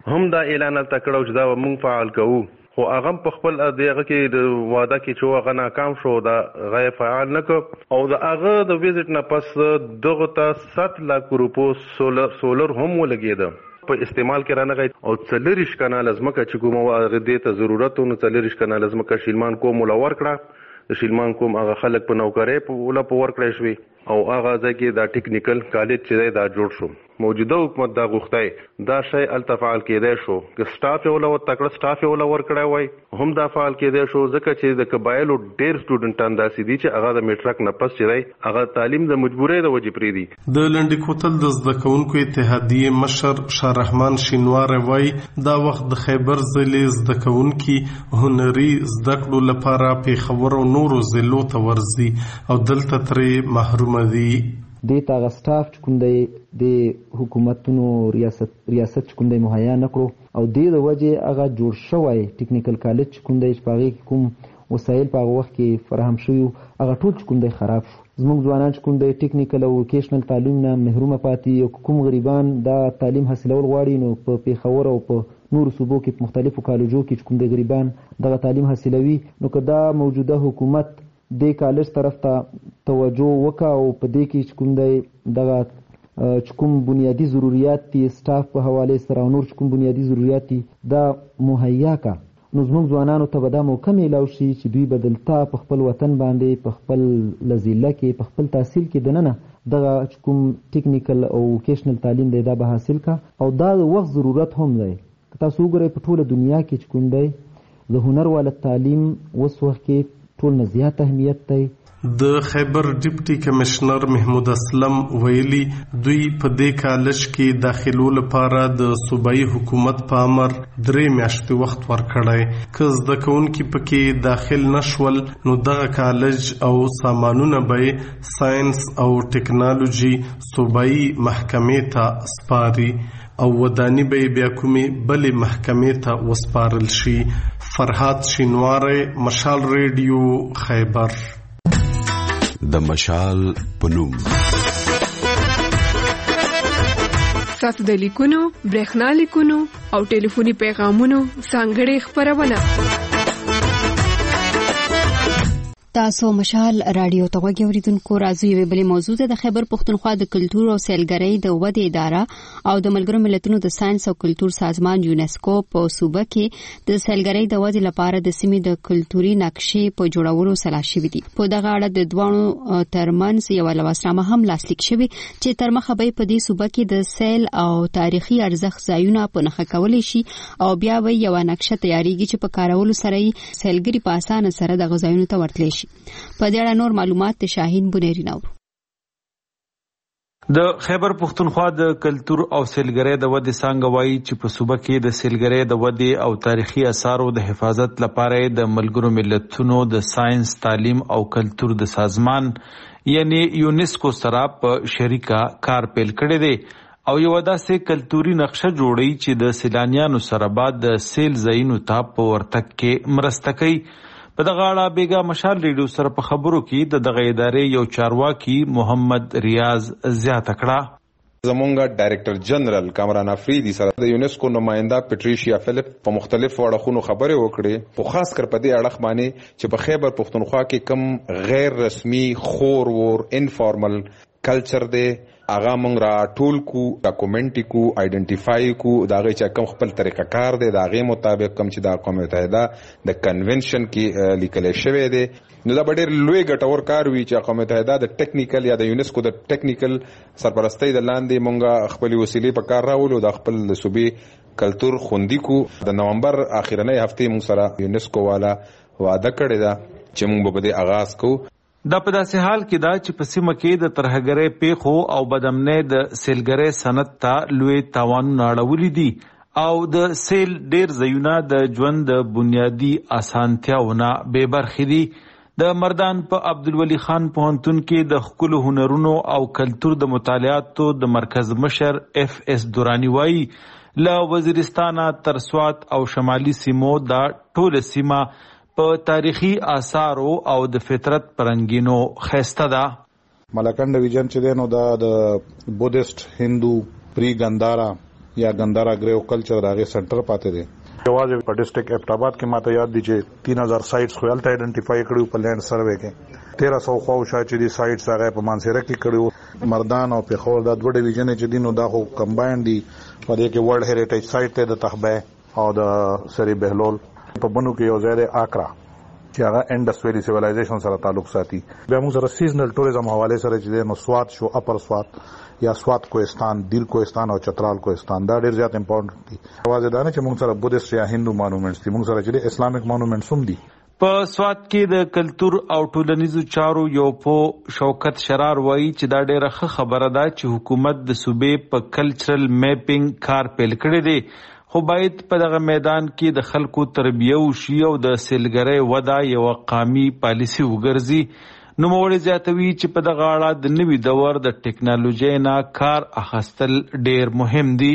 هم دا اعلان تکړو چې دا موږ فعال کوو، خو هغه په خپل دغه کې د واده کې چې هغه ناکام شو دا غیر فعال نه کو او دا هغه د ویزټ نه پس دغه ته سات لک روپو سولر سولر هم ولګید په استعمال کې رانه غي او څلریش کانال ازمکه چې کومه هغه د ته ضرورت نو څلریش کانال ازمکه شیلمان کوم ولور کړه د شیلمان کوم هغه خلک په نوکرې په ولا په ور کړی شوی او هغه ځکه دا ټیکنیکل کالج چې دا جوړ شو. موجوده حکومت دا غوښتای دا شی التفعال کېدای شو که سټاف یو لور تکړه سټاف یو لور کړای وای هم دا فعال کېدای شو ځکه چې د قبایلو ډېر سټوډنټان داسې دي چې هغه د میټرک نه پس چې دی هغه تعلیم د مجبورۍ د وجې پرې دي. د لنډي کوتل د زده کوونکو اتحادیې مشر شاه رحمان شینوار وای دا وخت د خیبر ضلع زده کوونکي هنري زده کړو لپاره پیښور او نورو ضلعو ته ورځي او دلته ترې محروم دي. د تاغ سټاف چې کوم دی د حکومتونو ریاست ریاست چې کوم دی مهیا نکړو او د وجه هغه جوړ شوی ټیکنیکل کالج چې کوم دی چې پاغي کوم وسایل په وخت کې فراهم شوی هغه ټول چې کوم دی خراب شو. زموږ ځوانان چې کوم دی ټیکنیکل او ووکیشنل تعلیم نه محروم پاتې او کوم غریبان دا تعلیم حاصلول غواړي نو په پیښور او په نور صوبو کې په مختلفو کالجو کې چې کوم دی غریبان دغه تعلیم حاصلوي نو که دا موجوده حکومت د کالج طرف ته توجه وکا او په دې کې چې کوم دی دغه چې کوم بنیادی ضرورت دي سټاف په حواله سره نور چې کوم بنیادی ضرورت دي دا مهیا کا نو زموږ ځوانانو ته به دا موقع میلاو شي چې دوی بدلتا په خپل وطن باندې په خپل لزیله کې په خپل تحصیل کې دننه دغه چې کوم ټیکنیکل او ووکیشنل تعلیم دی دا به حاصل کا او دا د وخت ضرورت هم دی. تاسو وګورئ په ټوله دنیا کې چې کوم دی د هنر والا تعلیم اوس وخت کې ټول نه زیات اهمیت دی. د خیبر ډیپټي کمشنر محمود اسلم ویلي دوی په دې کالج کې داخلو لپاره د صوبایي حکومت په امر درې میاشتې وخت ورکړی. که زده کوونکي پکې داخل نشول نو دغه کالج او سامانونه به ساينس او ټیکنالوژي صوبایي محکمې ته سپاري او ودانی به بیا کومې بلې محکمې ته وسپارل شي. فرحات شینواره، مشال ریډیو، خیبر. د مشال پنوم تاسو د لیکونو، برېښنا لیکونو او ټلیفوني پیغامونو څنګه خبرونه تاسو مشال رادیو ته وګورئ اوریدونکو راځي یو بل موضوع ده د خیبر پښتونخوا د کلتور او سیلګرۍ د ودې اداره او د ملګرو ملتونو د ساينس او کلتور سازمان یونسکو په صوبه کې د سیلګرۍ د ودې لپاره د سیمې د کلتوري نقشې په جوړولو سلا شوې دي. په دغه اړه د دوه ترمنځ یو لواسنامه هم لاسلیک شوې چې تر مخه به په دې صوبه کې د سیل او تاریخي ارزښت ځایونه په نښه کولای شي او بیا به یو نقشه تیاریږي چې په کارولو سره یې سیلګري په اسانه سره د غځایونو ته ورتلی شي. په دې اړه نور معلومات د شاهین بنيري نو د خیبر پښتونخوا د کلتور او سیلګرۍ د ودې څنګه وایي چې په صوبه کې د سیلګرۍ د ودې او تاریخي آثارو د حفاظت لپاره د ملګرو ملتونو د ساينس تعلیم او کلتور د سازمان یعنی یونسکو سره په شریکه کار پیل کړی دی او یو داسې کلتوري نقشه جوړی چې د سیلانیانو سره بعد د سیل ځایونو ته په ورتګ کې مرسته کوي. په دغه اړه بیګا مشال ریډیو سره په خبرو کې د دغه ادارې یو چارواکي محمد ریاض زیاته کړه. زمونږ ډایریکټر جنرال کامران افریدي سره د یونسکو نماینده پټریشیا فلیپ په مختلفو اړخونو خبرې وکړې په خاص کر په دې اړه باندې چې په خیبر پښتونخوا کې کم غیر رسمي خور ور انفارمل کلچر دی هغه مونږ را ټول کو ډاکومنټ کو آیډنټیفای کو دا غي چې کوم خپل طریقه کار دی دا غي مطابق کوم چې د اقوام متحده د کنونشن کې لیکل شوی دی نو دا ډېر لوی ګټور کار وی چې اقوام متحده د ټیکنیکل یا د یونسکو د ټیکنیکل سرپرستی د لاندې مونږ خپل وسیلې په کار راولو د خپل صوبې کلتور خوندي کو د نومبر اخیرنۍ هفته مونږ سره یونسکو والا وعده کړی دا چې مونږ به د آغاز کو. دا په داسې حال کې دا چې په سیمه کې د ترهګرۍ پیښو او بدامنۍ د سیلګرۍ صنعت ته لوی تاوانونه اړولي دي او د سیل ډیر ځایونه د ژوند د بنیادی اسانتیاونه بې برخې دي. د مردان په عبدالولي خان پوهنتون کې د ښکلو هنرونو او کلتور د مطالعاتو د مرکز مشر اف اس دورانی وایي له وزیرستانه تر سوات او شمالي سیمو دا ټوله سیمه په تاریخي آثارو او د فطرت پرنګینو خسته ده. ملکنډ ریجن چې دی نو دا د بودیست هندو پری ګندارا یا ګندارا اګریو کلچر دغه سنټر پاتې دی. یوازې په ډیسټریکټ ابټاباد کې ماته یاد دي چې تین هزار سایټس خو هلته آئیډنټیفای کړو په لینډ سروې کې تیرہ سو خواوشا چې دي سایټس هغه په مانسیره کې کړو. مردان او پیښور د دوه ډیویژن چې دینو دا خو کمباین دي په دې کې ورلد هریټیج سایټ ته د تخبه او د سری بهلول په بنو کې یو ځای دی آکرا چې هغه انډس ویلی سیویلایزیشن سره تعلق ساتي. بیا موږ سره سیزنل ټوریزم حواله سره چې نو سوات شو اپر سوات یا سوات کوهستان دل کوهستان او چترال کوهستان دا ډیر زیات امپورټنت دي. واځه دا نه چې موږ سره بودیست یا هندو مانومنټس دي، موږ سره چې اسلامیک مانومنټس هم دي. په سوات کې د کلچر او ټولنیزو چارو یو په شوکت شرار وایي چې دا ډیره ښه خبره ده چې حکومت د صوبې په کلچرل میپینګ کار پیل کړی دی، خو باید په دغه میدان کې د خلکو تربیه وشي او د سیلګرۍ وده یو قامي پالیسي وګرځي. نوموړی زیاتوي چې په دغه اړه د نوي دور د ټیکنالوژۍ نه کار اخیستل ډیر مهم دي.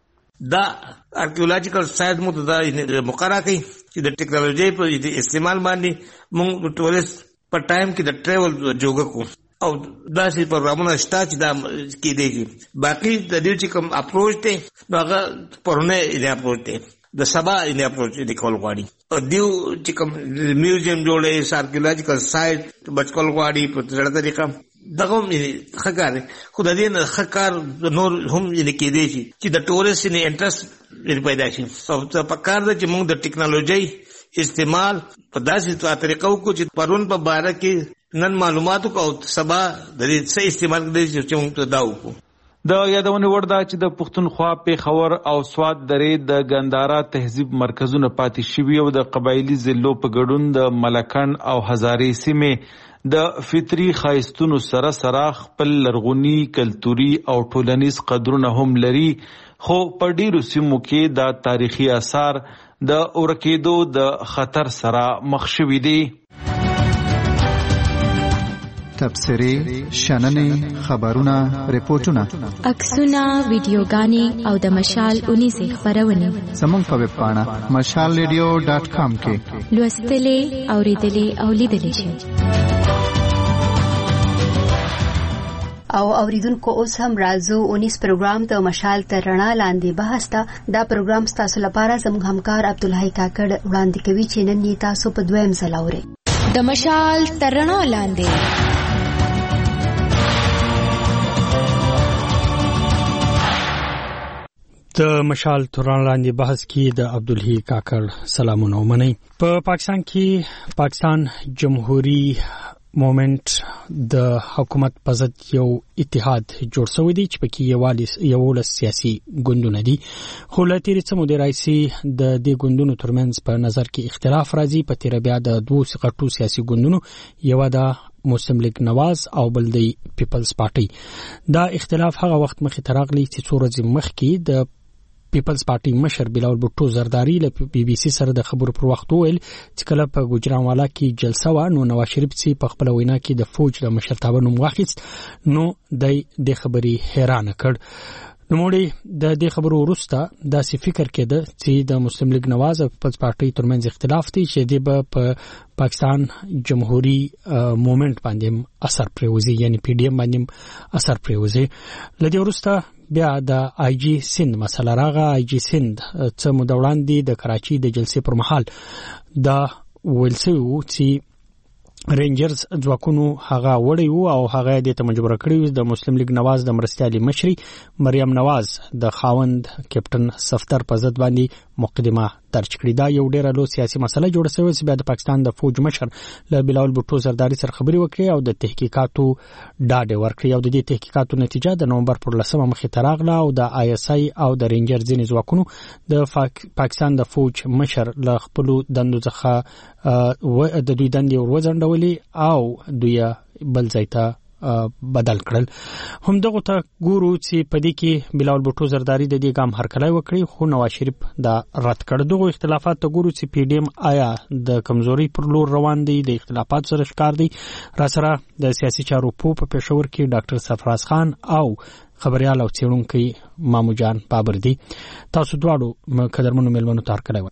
دا ارکیولوژیکل سایت مو ته دا مقرره کوي چې د ټیکنالوژۍ په استعمال باندې موږ ټوریست په ټایم کې د ټریول جوګه کو او داسې پروګرامونه شته چې دا کې دی. باقي د دې چې کوم اپروچ دی نو هغه پرونه یې اپروچ دی د سبا یې اپروچ دی کول غواړي او دیو چې کوم میوزیم جوړې ارکیولوژیکل سایت بچکول غواړي په ځړه طریقه دغه یې خکار خو د دې نه خکار نور هم یې کې دی چې د ټوریست نه انټرست پیدا شي. او په کار د چې موږ د ټیکنالوژي استعمال په داسې طریقو کو چې پرون په باره کې نن معلوماتو کو سبا د دې څه استعمال کړي چې موږ ته داو کو. د یادونه وړ ده چې د پښتونخوا پیښور او سوات درې د ګندارا تهذیب مرکزونه پاتې شوي او د قبایلی ضلعو په ګډون د ملکن او هزارې سیمې د فطري ښایستونو سره سره خپل لرغوني کلتوري او ټولنیز قدرونه هم لري، خو په ډیرو سیمو کې د تاریخي آثار د ورکېدو د خطر سره مخ شوي دي. تبصرې، شننې، خبرونه، ریپورتونه، عکسونه، ویډیوګانې او د مشال اونیزې خپرونې زموږ په ویب پاڼه مشال ریډیو ډاټ کام کې لوستلې، اوریدلې او لیدلې شئ. او اوریدونکو اوس هم راځو اونیس پروګرام د مشال تر رڼا لاندې بحث ته. دا پروګرام ستاسو لپاره زموږ همکار عبدالحی کاکړ وړاندې کوي چې نن یې تاسو په دویم ځل اورئ. د مشال تر رڼا لاندې د مشال توران لاندې بحث کې د عبدالحی کاکړ سلامونه ومنئ. په پاکستان کې پاکستان جمهوریت موومنټ د حکومت په ضد یو اتحاد جوړ شوی دی چې پکې یوالس یولس سیاسي ګوندونه دي، خو له تیرې څه مودې راهیسې د دې ګوندونو ترمنځ په نظر کې اختلاف راځي. په تیره بیا د دوو غټو سیاسي ګوندونو یو د مسلم لیگ نواز او بل د پیپلز پارټي. دا اختلاف هغه وخت مخې ته راغلی چې څو ورځې مخکې د پیپلز پارټي مشر بلاول بوټو زرداری له بي بي سي سره د خبرو پر وخت وویل چې کله په ګوجرانوالا کې جلسه و نو نواز شریف سي په خپل وینا کې د فوج د مشرتابه نوم واخیست، نو د دې خبرې حیران کړ. نو موږ د دې خبرو وروسته داسې فکر کېده چې د مسلم لیگ نواز او پیپلز پارټي ترمنځ اختلاف دی چې د په پاکستان جمهوری موومنټ باندې اثر پریوزي، یعنی پی ډی ایم باندې اثر پریوزي. لدې وروسته بیا د آی جی سند مسله راغه. آی جی سند څه موده وړاندې د کراچي د جلسې پر مهال دا ویل شوي و چې رینجرز ځواکونو هغه وړی وو او هغه د ته مجبور کړی د مسلم لیگ نواز د مرستیالي مشري مریم نواز د خاوند کیپټن صفدر په ضد باندې مقدمه درج کړې. دا یو ډیره لوی سیاسي مسله جوړه شوې چې بیا د پاکستان د فوج مشر له بلاول بوټو زرداری سره خبري وکړي او د تحقیقاتو ډاډ ورکړي او د دې تحقیقاتو نتیجه د نومبر پر لسمه مخې ته راغله او د آی اس آی او د رینجر ځینې ځواکونو د پاکستان د فوج مشر له خپل دندو څخه د دوی دندې وروځندولې او دوی بل ځای ته بدل کړل. هم دغه ته ګورو چې په دې کې بلاول بوټو زرداری د دې ګام هرکلی وکړي، خو نواز شریف دا رد کړ. دغه اختلافات ته ګورو چې پی ډی ایم آیا د کمزوري پر لور روان دی، د اختلافات سره ښکار دی. را سره د سیاسي چارو په پېښور کې ډاکټر سرفراز خان او خبريال او څېړونکی مامو جان بابر دي. تاسو دواړو قدرمنو مېلمنو ته هرکلی وایي.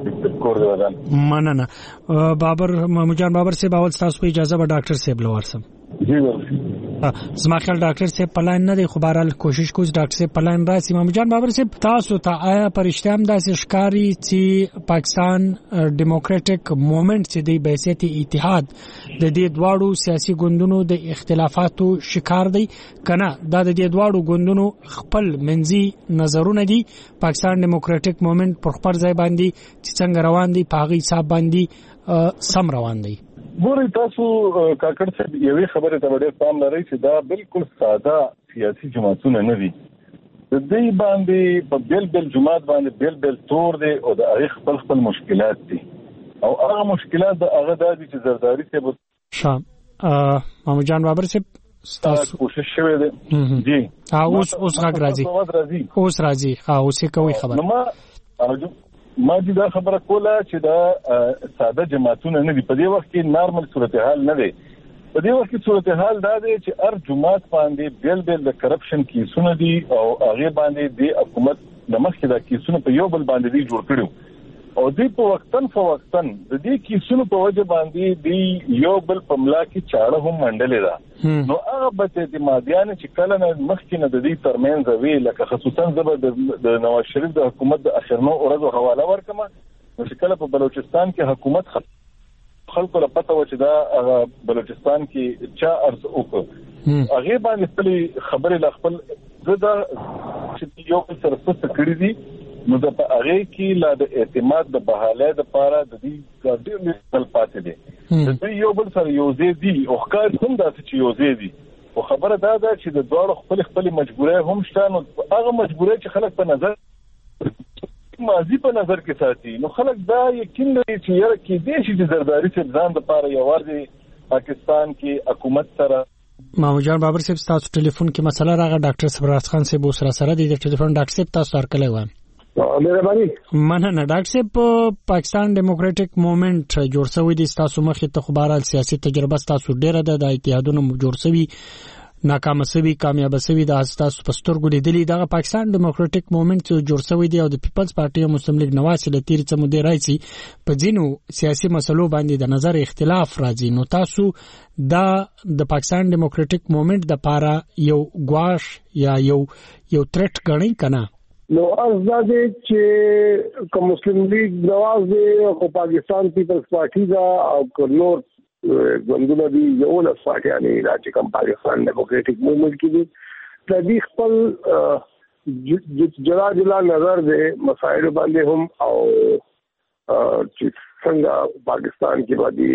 مننه. بابر مامو جان بابر صاحب، اول تاسو په اجازه به ډاکټر صاحب لورسم. زما خیال ډاکټر صاحب پلاین نه دی خو بهرحال کوشش کوم ډاکټر صاحب پلاین راسي. محمد جان بابر صاحب تاسو ته آیا پرشته هم داسې ښکاری چې پاکستان ډیموکراټک موومېنټ چې دی بحثیت اتحاد د دې دواړو سیاسي ګوندونو د اختلافاتو شکار دی کنه دا د دې دواړو ګوندونو خپل منځي نظرونه دي پاکستان ډیموکراټک موومېنټ پر خپل ځای باندې چې څنګه روان دي په هغه حساب باندې سم روان دي؟ ګورئ تاسو کاکړ صاحب یوې خبرې ته ډېر پام لرئ چې دا بالکل ساده سیاسي جماعتونه نه دي. د دې باندې په بیل بیل جماعت باندې بیل بیل تور دی او د هغې خپل خپل مشکلات دي او هغه مشکلات د هغه دا دي چې زرداري صاحب ښه محمد جان بابر صاحب ستاسو کوشش شوی دی جی اوس اوس غږ راځي اوس راځي اوس یې کوي خبر ما ما دې دا خبره کوله چې دا ساده جماعتونه نه دي. په دې وخت کې نارمل صورتحال نه دی. په دې وخت کې صورتحال دا دی چې هر جماعت باندې بیل بیل د کرپشن کیسونه دي او هغه باندې د حکومت د مخکې د کیسونه په یو بل باندې دي جوړ کړو او دې په وختن په وختن د دې کیسونو په وجه باندې دی یو بل په ملا کې چاړه هم منډلې ده. نو هغه به د مادیان چې کله نه مخکې نه د دې ترمنځ وی لکه خصوصا زبر د نواز شریف د حکومت د اخرنو ورځو حواله ورکمه نو چې کله په بلوچستان کې حکومت خلکو له پته و چې دا بلوچستان کې چا ارز وکړ هغه باندې خپل خبرې ل خپل زده چې یو څه سره څه کړی دي نو د هغه کې لا د اعتماد د بحاله د پاره د دې ډېر مثال پاتې دي. د دې یو بل سره یو ځای دي او ښکار هم داسې چې یو ځای دي او خبره دا ده چې د دوړو خپل خپل مجبورۍ هم شته نو هغه مجبورۍ چې خلک په نظر ماضي په نظر کې ساتي نو خلک دا یقین لري چې یره کې دې چې زرداری څخه ځان د پاره یوازې پاکستان کې حکومت سره. محمد جان بابر صاحب تاسو ټلیفون کې مسله راغله ډاکټر سبراس خان صاحب سره سره د ټلیفون ډاکټر صاحب تاسو سره کله وایم مهرباني مننه. ډاکټر صاحب پاکستان ډیموکراټک موومېنټ جوړ شوی دی تاسو مخې ته خبرال سیاسي تجربه تاسو ډیره ده د اتحادونو جوړ شوی ناکام شوی کامیاب شوی د تاسو په سترګو لیدلې دغه پاکستان ډیموکراټک موومېنټ جوړ شوی دی او د پیپلز پارټي او مسلم لیگ نواز له تیر څخه مودې راځي په ځینو سیاسي مسلو باندې د نظر اختلاف راځي. نو تاسو دا د پاکستان ډیموکراټک موومېنټ د پاره یو ګواش یا یو یو ترټ غنی کنه نو ازاده چې کوم مسلم لیگ نواز دی او پاکستان پیپلز پارټي دا او نور ګوندونه دي یو له پارټیانې راځي کوم پاکستان ډیموکراټک موومېنټ کې دي د دې خپل جلا جلا نظر دی مسایل باندې هم او چې څنګه پاکستان کې باندې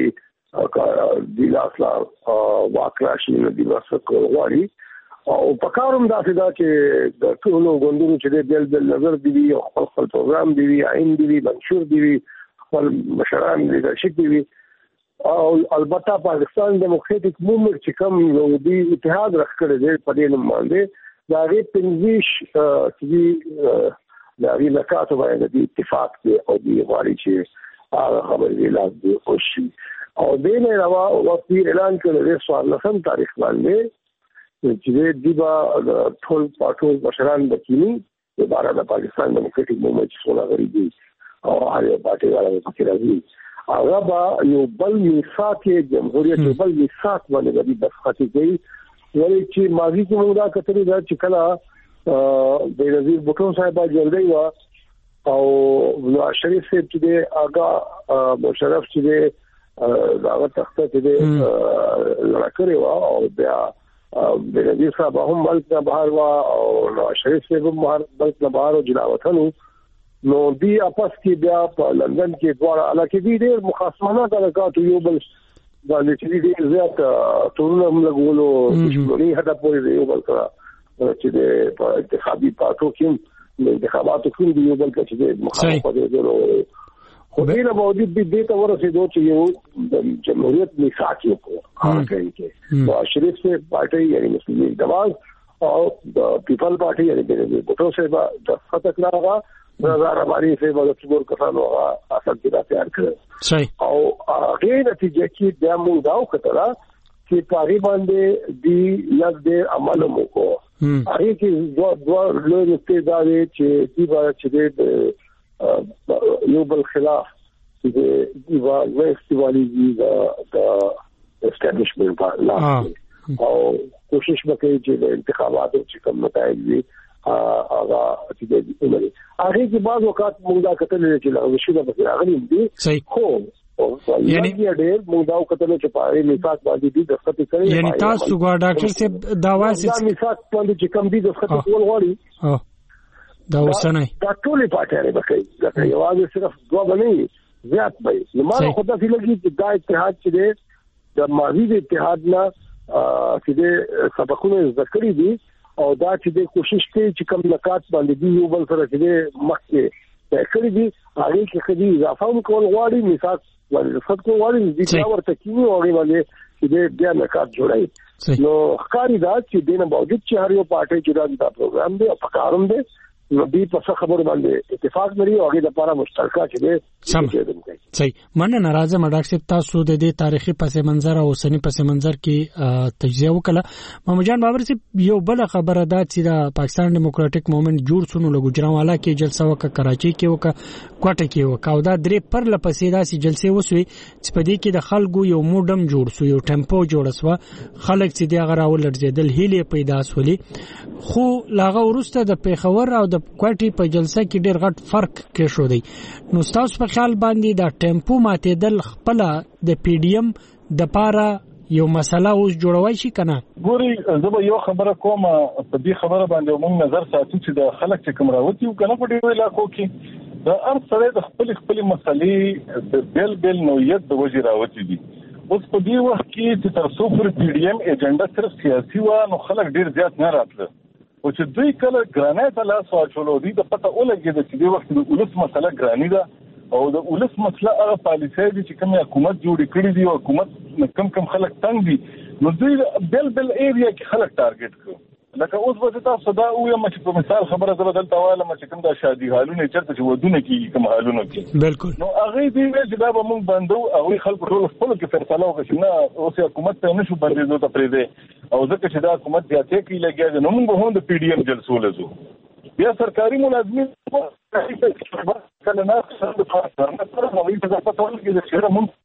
د لاسلا واکراشي نه دی وسکو غواړي او پکاروم دا چې دا چې د ټولو ګوندونو چې د بل بل نظر دی او خپل خپل پروګرام دی عین دی منشور دی خپل مشران لیدرشپ دی او البته پاکستان ډیموکراټک موومېنټ چې کوم یو دی اتحاد راخړل دی په دې نوم باندې دا غي پنځیش چې دا غي لکاتو باندې د اتفاق دی او دی غواړي چې هغه خبرې لاس دی او شي او دې نه راو وخت اعلان کړل د څوار لسم تاریخ باندې چې دی با ټول پټول مشران د کینی د بارا د پاکستان ډیموکراټک موومېنټ څخه غړي دي او هغه پارټي والے پکې راځي هغه با یو بل میثاق جمهوریت یو بل میثاق باندې د دستخط کوي ولې چې ماضي کې موږ دا کتلې دا چې کله د نظیر بوټو صاحب جلدی وا او نواز شریف چې د آغا مشرف چې د هغه تخته چې د لړکري وا او بیا د نظیر صاحب هم ملک نه بهر وا او نواز شریف هم ملک نه بهر او جلاوطن نو دی اپس کې بیا په لندن کې دواړه علاقې دي ډېر مخاصمانه حرکات یو بل باندې چې دې زیات ټولنه هم لګولو چې هدا پورې یو بل سره چې د انتخابي پاتو کې انتخاباتو کې یو بل چې د مخالفت دي خو دې نه باندې دې ته ورسېدو چې یو جمهوریت میثاق یو هغه کې نو شریف سے پارټي یعنی مسلم لیگ نواز او د پیپل پارټي یعنی د بوټو سے د خطر راغا نظر باندې په وګړو څور کسانو اصل کې دا تیار کړل او هغه نتیجه کې بیا موږ دا وکړه چې پاري باندې دی یاد دې عمل مو کو هغه کې دوه دوه لوی نقطې دا دي چې دی باندې چې یو بل خلاف چې دی وا ویسټ والی دی دا اسټابلیشمنت په لاس او کوشش وکړي چې د انتخاباتو چې کوم نتایج وي هغه چې د عمري هغه کې بعض وخت موږ دا کتل چې له شي د بغیر دي خو یعنی ډېر موږ دا کتل چې په میثاق باندې دي د خطي کړی یعنی تاسو ګور ډاکټر صاحب دا وایي چې میثاق باندې چې کوم دي د خطي کول غواړي دا وسنه دا ټولې پاتې راځي دا یوازې صرف دوه باندې زیات وي نو ما خو دا فکر لګي چې دا اتحاد چې دی د ماضي د اتحاد نه چې د سبقونه ذکرې دي او دا چې د کوشش کوي چې کوم نکات باندې دی یو بل سره چې مخکې کړی دي هغه کې خدي اضافه کول غواړي میثاق باندې خط کو غواړي چې دا ورته کیږي او هغه باندې چې د بیا نکات جوړي نو ښکاری دا چې دینه باوجود چې هر یو پارټي چې دا پروګرام دی او پکاروم دی نو دی په څه خبر باندې اتفاق لري او هغه د لپاره مشترکه چې دی صحیح مننه ناراضه ډاکټر صاحب تاسو د دې تاریخي پس منظر او سنی پس منظر کې تجزیه وکړه محمد جان بابر صاحب یو بل خبره ده چې د پاکستان ډیموکراټک موومېنټ جوړ شونه له ګجراوالا کې جلسه وکړه کراچي کې وکړه کوټه کې وکړه او دا درې پر لپسې داسې جلسې وسوي چې په دې کې د خلکو یو موډم جوړ شو یو ټیمپو جوړ شو خلک چې دی هغه راولړځیدل هیله پیدا شولې خو لاغه ورسته د پیښور او د کوټي په جلسه کې ډېر غټ فرق کې شو دی نو تاسو په خیال باندې دا ټیمپو ماتېدل خپل د پی ډی ایم د پاره یو مسله اوس جوړوي شي کنه ګوري زه یو خبره کوم په دې خبره باندې موږ نظر ساتو چې د خلک چې کوم راوتی کنه په دې علاقو کې د هر سره د خپل خپل مسلې د بل بل نوعیت د وجې راوتی دي اوس په دې وخت کې چې تر څو پر پی ډی ایم ایجنډا صرف سیاسي و نو خلک ډېر زیات نه راتله او چې دوی کله ګرانه ته لاس واچولو دي د پته ولګي چې د وخت د ولس مسله ګرانی ده او د ولس مسله هغه پالیسي دي چې کوم حکومت جوړ کړی دی او حکومت کم کم خلک تنګ دي نو دوی بل بل ایریا کې خلک ټارګټ کوي لکه اوس به تاسو دا وایم چې په مثال خبره زه بدل تاواله چې کوم د شادي حالونه چرته چې ودونه کې کوم حالونه کې بالکل نو هغه دی چې دا به موږ بندو او خلکو ټول خپل کې فیصله وکړي نه اوس حکومت ته نشو بندېدو ته پرېږدي او ځکه چې دا حکومت زیاتې کوي لګیا نو موږ هم د پی ډی ایم جلسو لزو بیا سرکاري ملازمین کله نه سره د فارمه سره موږ په ځای په ټول کې چې موږ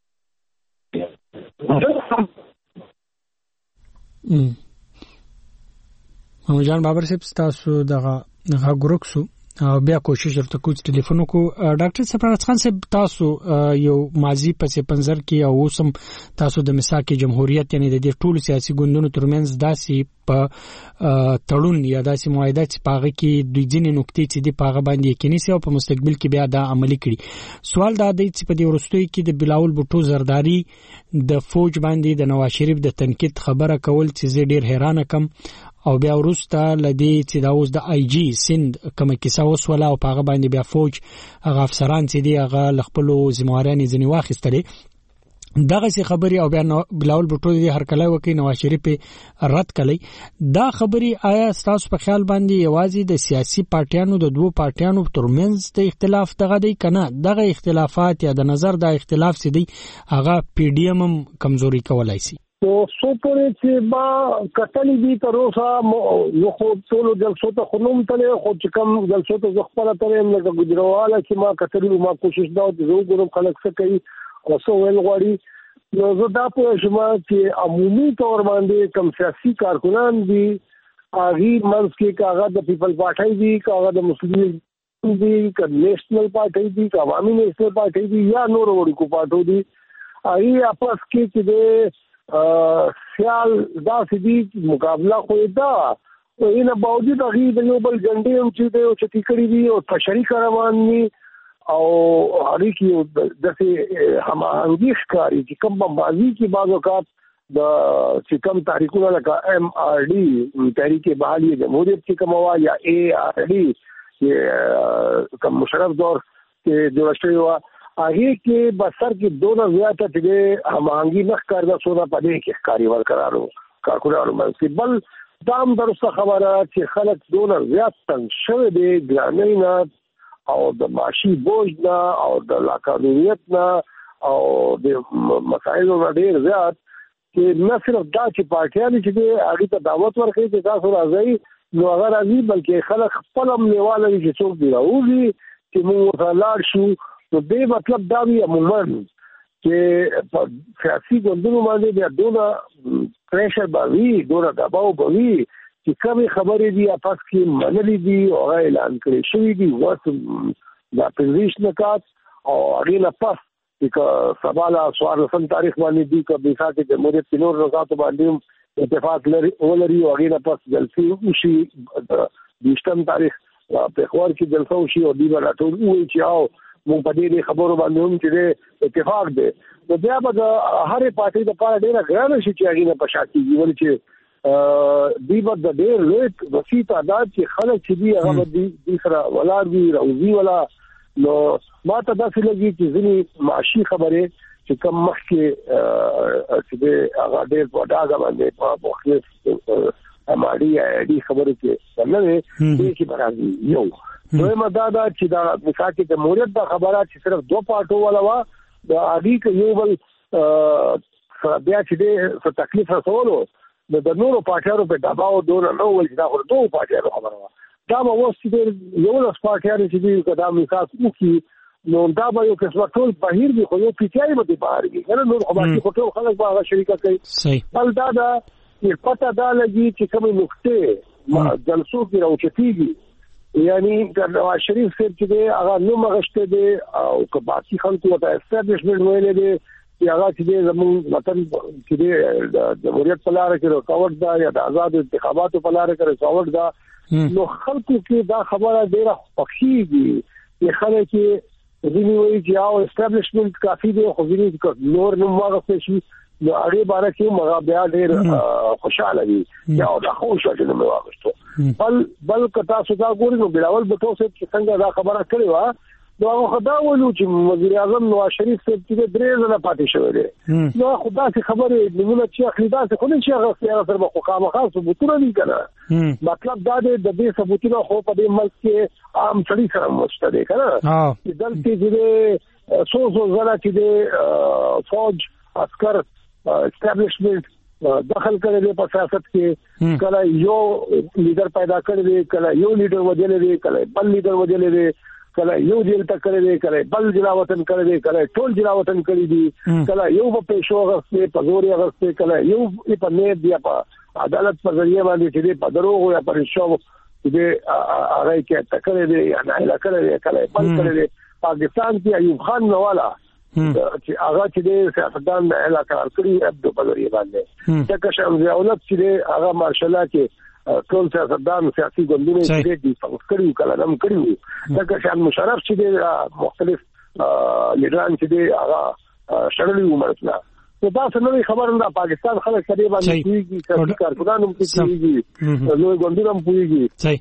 محمد جان بابر صاحب تاسو دغه دغه ګروکسو بیا کوشش ورته کوم ټلیفون کو ډاکټر سپرات خان صاحب تاسو یو ماضی پسې پنځر کې او اوسم تاسو د مساکي جمهوریت یعنی د دې ټولو سیاسي ګوندونو ترمنځ داسې په تړون یا داسې معاهده چې پاغه کې دوی ځینې نقطې چې دی پاغه باندې یقیني سي او په مستقبل کې بیا دا عملي کړي سوال دا دی چې په دې ورستوي کې د بلاول بوټو زرداری د فوج باندې د نواز شریف د تنقید خبره کول چې زه ډیر حیرانه کم او بیا ورسته لدی چې دا اوس د آی جی سند کومه کیسه وسوله او پاغه باندې بیا فوج هغه افسران چې دی هغه خپل ذمہواران ځنی واخیستلې دغه څه خبري او بیا بلاول بوټو دی هر کله وکي نواز شریف رد کړي دا خبري آیا تاسو په خیال باندې یوازې د سیاسي پارټیانو د دوه پارټیانو ترمنځ د اختلاف دغه دی کنه دغه اختلافات یا د نظر د اختلاف سي دی هغه پی ډی ایم کمزوري کولای شي تو سو پورې چې با کتلې دي تر اوسه یو خو ټول جلسو ته خنوم تلې خو چې کوم جلسو ته ځخپله ترې لکه ګجراواله چې ما کتلې ما کوشش دا چې زه وګورم خلک څه کوي او څه ویل غواړي نو زه دا پوه شوم چې عمومي طور باندې کوم سیاسي کارکنان دي هغه منځ کې کاغه د پیپل پارټي دي کاغه د مسلمان دي که نیشنل پارټي دي که عوامي نیشنل پارټي دي یا نور وړو پارټو دي هغه اپس کې چې خیال دا سدي مقابله خو دا او اینه باوجود هغه د یو بل جنډې هم چې د چتی کړی دي او تشریح روان دي او هغه کې د څه هماهنګي ښکاری چې کوم په بازي کې بعض وخت د چې کوم تحریکونه لکه ایم آر ډي تحریک بحالی جمهوریت چې کومه یا اے آر ډي چې کوم مشرف دور کې جوړ شوی و هغه کې بسر کې دوه زیاته چې هماهنګي مخ کار د سودا پدې کې ښکاری ورکرارو کارکونانو باندې بل دام درسته خبره چې خلک دوه زیات څنګه شوه دي ګرانینا او د ماشي بوج نه او د لاقانونیت نه او د مسایلو نه ډیر زیات چې نه صرف دا چې پارټیان چې هغه ته دعوت ورکړي چې تاسو راځي نو هغه راځي بلکې خلک خپل هم نیواله چې څوک دی راوځي چې موږ لاړ شو نو دې مطلب دا وی عموما چې په سیاسي ګوندونو باندې بیا دونه پریشر باندې دونه دباو باندې چې کومې خبرې دي اپاس کې منلې دي او اعلان کړې شوې دي وڅ د اپوزیشن کات او اړینه پاس چې سباله سوار سم تاریخ باندې دي چې د ساتي د موري پینور رضاعت باندې اتفاق لري ولري او اړینه پاس جلسې وشي د بیشتم تاریخ په خور کې جلسه وشي او دی راټول وي چې او مونږ په دې خبرو باندې هم چې اتفاق دی نو بیا به د هرې پارټۍ د پاره ډېره ګرانه شي چې هغې نه په شا کېږي ولې چې دوی به د ډېر لوی وسیع تعداد چې خلک چې دي هغه به دوی سره ولاړ وي راوځي ولا نو ما ته داسې لګي چې ځینې معاشي خبرې چې کوم مخکې چې دی هغه ډېر په ډاګه باندې په مختلف اماړي اډي خبرې کې نه وي دې کې به راځي یو دویمه دا ده چې دا مثال کې د موریت د خبره چې صرف دوه پارټو والا وه د اډي کې یو بل بیا چې دی څه تکلیف رسولو نو د نورو پارټیانو په دباو دونه نه ول چې دا خو دوه پارټیانو خبره وه دا به اوس چې یو لس پارټیانو چې دي که دا مثال وکړي نو دا به یو قسمه ټول بهیر وي خو یو پي ټي آی به دې بهر وي که نه نور خو باقي خو ټول خلک به هغه شریکه کوي بل دا ده چې پته دا لګي چې کومې نقطې جلسو کې راوچتېږي یعنی د نواز شریف صاحب چې دی هغه نوم اخیستی دی او که باقي خلکو ورته اسټابلیشمنټ ویلی دی چې هغه چې دی زموږ وطن چې دی د جمهوریت په لاره کې رکاوټ ده یا د آزادو انتخاباتو په لاره کې رکاوټ ده نو خلکو کې دا خبره ډېره خوښېږي چې خلک یې ځینې وایي چې او اسټابلیشمنټ کافي دی خو ځینې نور نوم واخیستی شي نو هغې باره کې هغه بیا ډېر خوشحاله وي یا دا ښه وشوه چې نوم یې واخیستو بل بل که تاسو دا ګورئ نو بلاول بټو صاحب چې څنګه دا خبره کړې وه نو هغه خو دا ویلو چې وزیر اعظم نواز شریف صاحب چې درې ځله پاتې شوی دی نو خو داسې خبرې نومونه چې اخلي داسې خو نه چې هغه هغه سره به خو خامخا ثبوتونه دي که نه مطلب دا دی د دې ثبوتونه خو په دې ملک کې عام سړي سره مشته دی که نه چې دلته چې دی څو څو ځله چې دی فوج عسکر اسټابلیشمنټ دخل کړی دی په سیاست کې کله یو لیډر پیدا کړی دی کله یو لیډر وجلی دی کله بل لیډر وجلی دی کله یو جیل ته کړی دی کله بل جلا وطن کړی دی کله ټول جلا وطن کړی دی کله یو په پیسو اغستی په زور اغستی کله یو په نیت یا په عدالت په ذریعه باندې چې دی په دروغو یا په رشوو چې دی هغه کې ټکړی دی یا نایله کړی دی کله بل کړی دی پاکستان کې ایوب خان نواله چې هغه چې د سیاستدان اعلان کړی ابدو په ذریعہ باندې ځکه چې امر اولاد چې هغه مارشاله کې ټول سیاستدان سیاسي ګوندونه چې دي په کړیو کله نم کړیو ځکه چې مشرف چې د مختلف لیډران چې دی هغه شړلې ومرتله نو دا څنګه خبره ده پاکستان خلک سره باندې کیږي چې کارکونان هم کیږي نو ګوندونه هم کیږي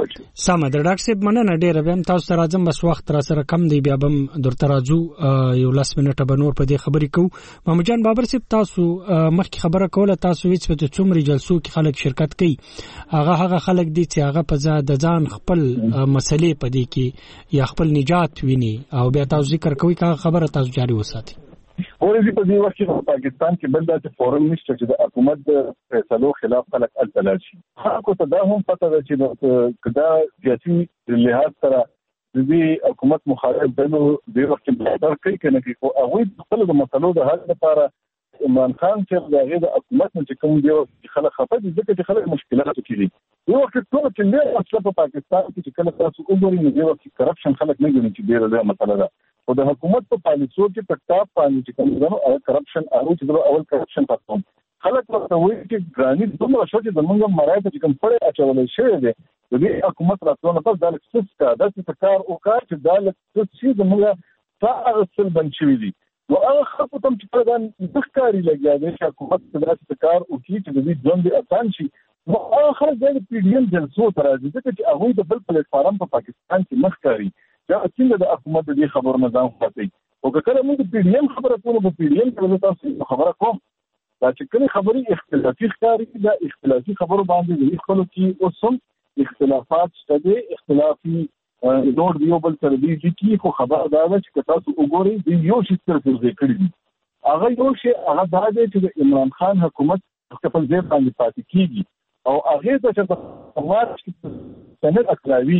سمه د ډاکټر صاحب مننه ډیره بهم تاسو ته راځم بس وخت را سره کم دی بیا بم درته راځو یو لاس منټه به نور په دې خبرې کوو محمد جان بابر صاحب تاسو مخکې خبره کوله تاسو هیڅ په څومره جلسو کې خلک شرکت کوي هغه هغه خلک دي چې هغه په ځا د ځان خپل مسلې په دې کې یا خپل نجات ویني او بیا تاسو ذکر کوي که خبره تاسو جاری وساتي ورته په دې وخت کې پاکستان کې بل د فورم نشته چې د حکومت د فیصلو خلاف خلک التلال شي خلکو ته دا هم پته ده چې کدا سیاسي لحاظ سره د دې حکومت مخالف دلو د وخت په اړه کوي کنه چې او هغه خپل د مسلو د حل لپاره عمران خان چې د هغه د حکومت چې کوم دی خلک خپه دي ځکه چې خلک مشکلات کوي یو وخت ټول چې له اصل په پاکستان کې چې کله تاسو وګورئ نو د وخت کرپشن خلک نه ګڼي چې ډیره لویه مسله ده او د حکومت په پالیسو کې په ټاپ باندې چې کوم ځنو او کرپشن او چې اول کرپشن پاتوم خلک ورته وایي چې ګرانی دومره شو چې زمونږ مرایته چې کوم پړې اچولې شوی دی د دې حکومت راتلو په دال څه کا د څه کار او کار چې دال څه چې زمونږ فاصل بنچوي دي نو هغه خلکو ته چې په دان ذکرې لګیا دي چې حکومت د داسې کار او کې چې د دې ژوند آسان شي نو هغه خلک د پی ډی ایم جلسو تر راځي چې هغه د بل پلیټ فارم په پاکستان کې مخ کاری دا څنګه د حکومت د خبرو نظام خاطي او کله موږ د پی ډی ایم خبره کوو په پی ډی ایم کې تاسو خبره کوم دا چې کله خبري اختلافي ښکاري دا اختلافي خبرو باندې د خپل کې اوسم اختلافات شته اختلافي نور دیو بل تر دې چې خو خبر دا ده چې تاسو وګورئ د یو شي تر څه کړی هغه یو شي هغه دا دی چې عمران خان حکومت خپل ځای باندې پاتې کیږي او هغه ته چې په واټ کې سند اکلاویږي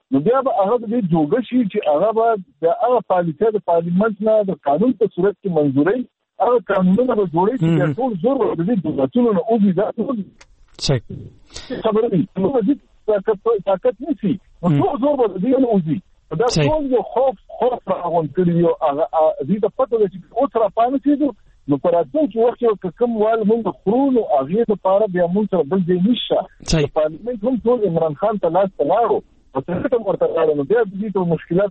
نو بیا به هغه د جوړ شي چې هغه به د هغه پالیسي د پارلیمنت نه د قانون په صورت کې منځوري هغه قانونونه به جوړي چې ټول زور د دولتونو نه اوږي دا ټول صحیح خبره دي نو د طاقت طاقت نشي نو زور به دې نه اوږي دا ټول یو خوف خوف راغون کړی یو هغه دې د پته چې اوس را پانه کېدو نو پر راتلونکي وخت کې کوم وال موږ خورونو هغه لپاره بیا موږ سره بل ځای نشته پارلیمنت هم ټول عمران خان ته لاس تلاړو او څنګه ته ورته راغلو نو بیا دې ته مشکلات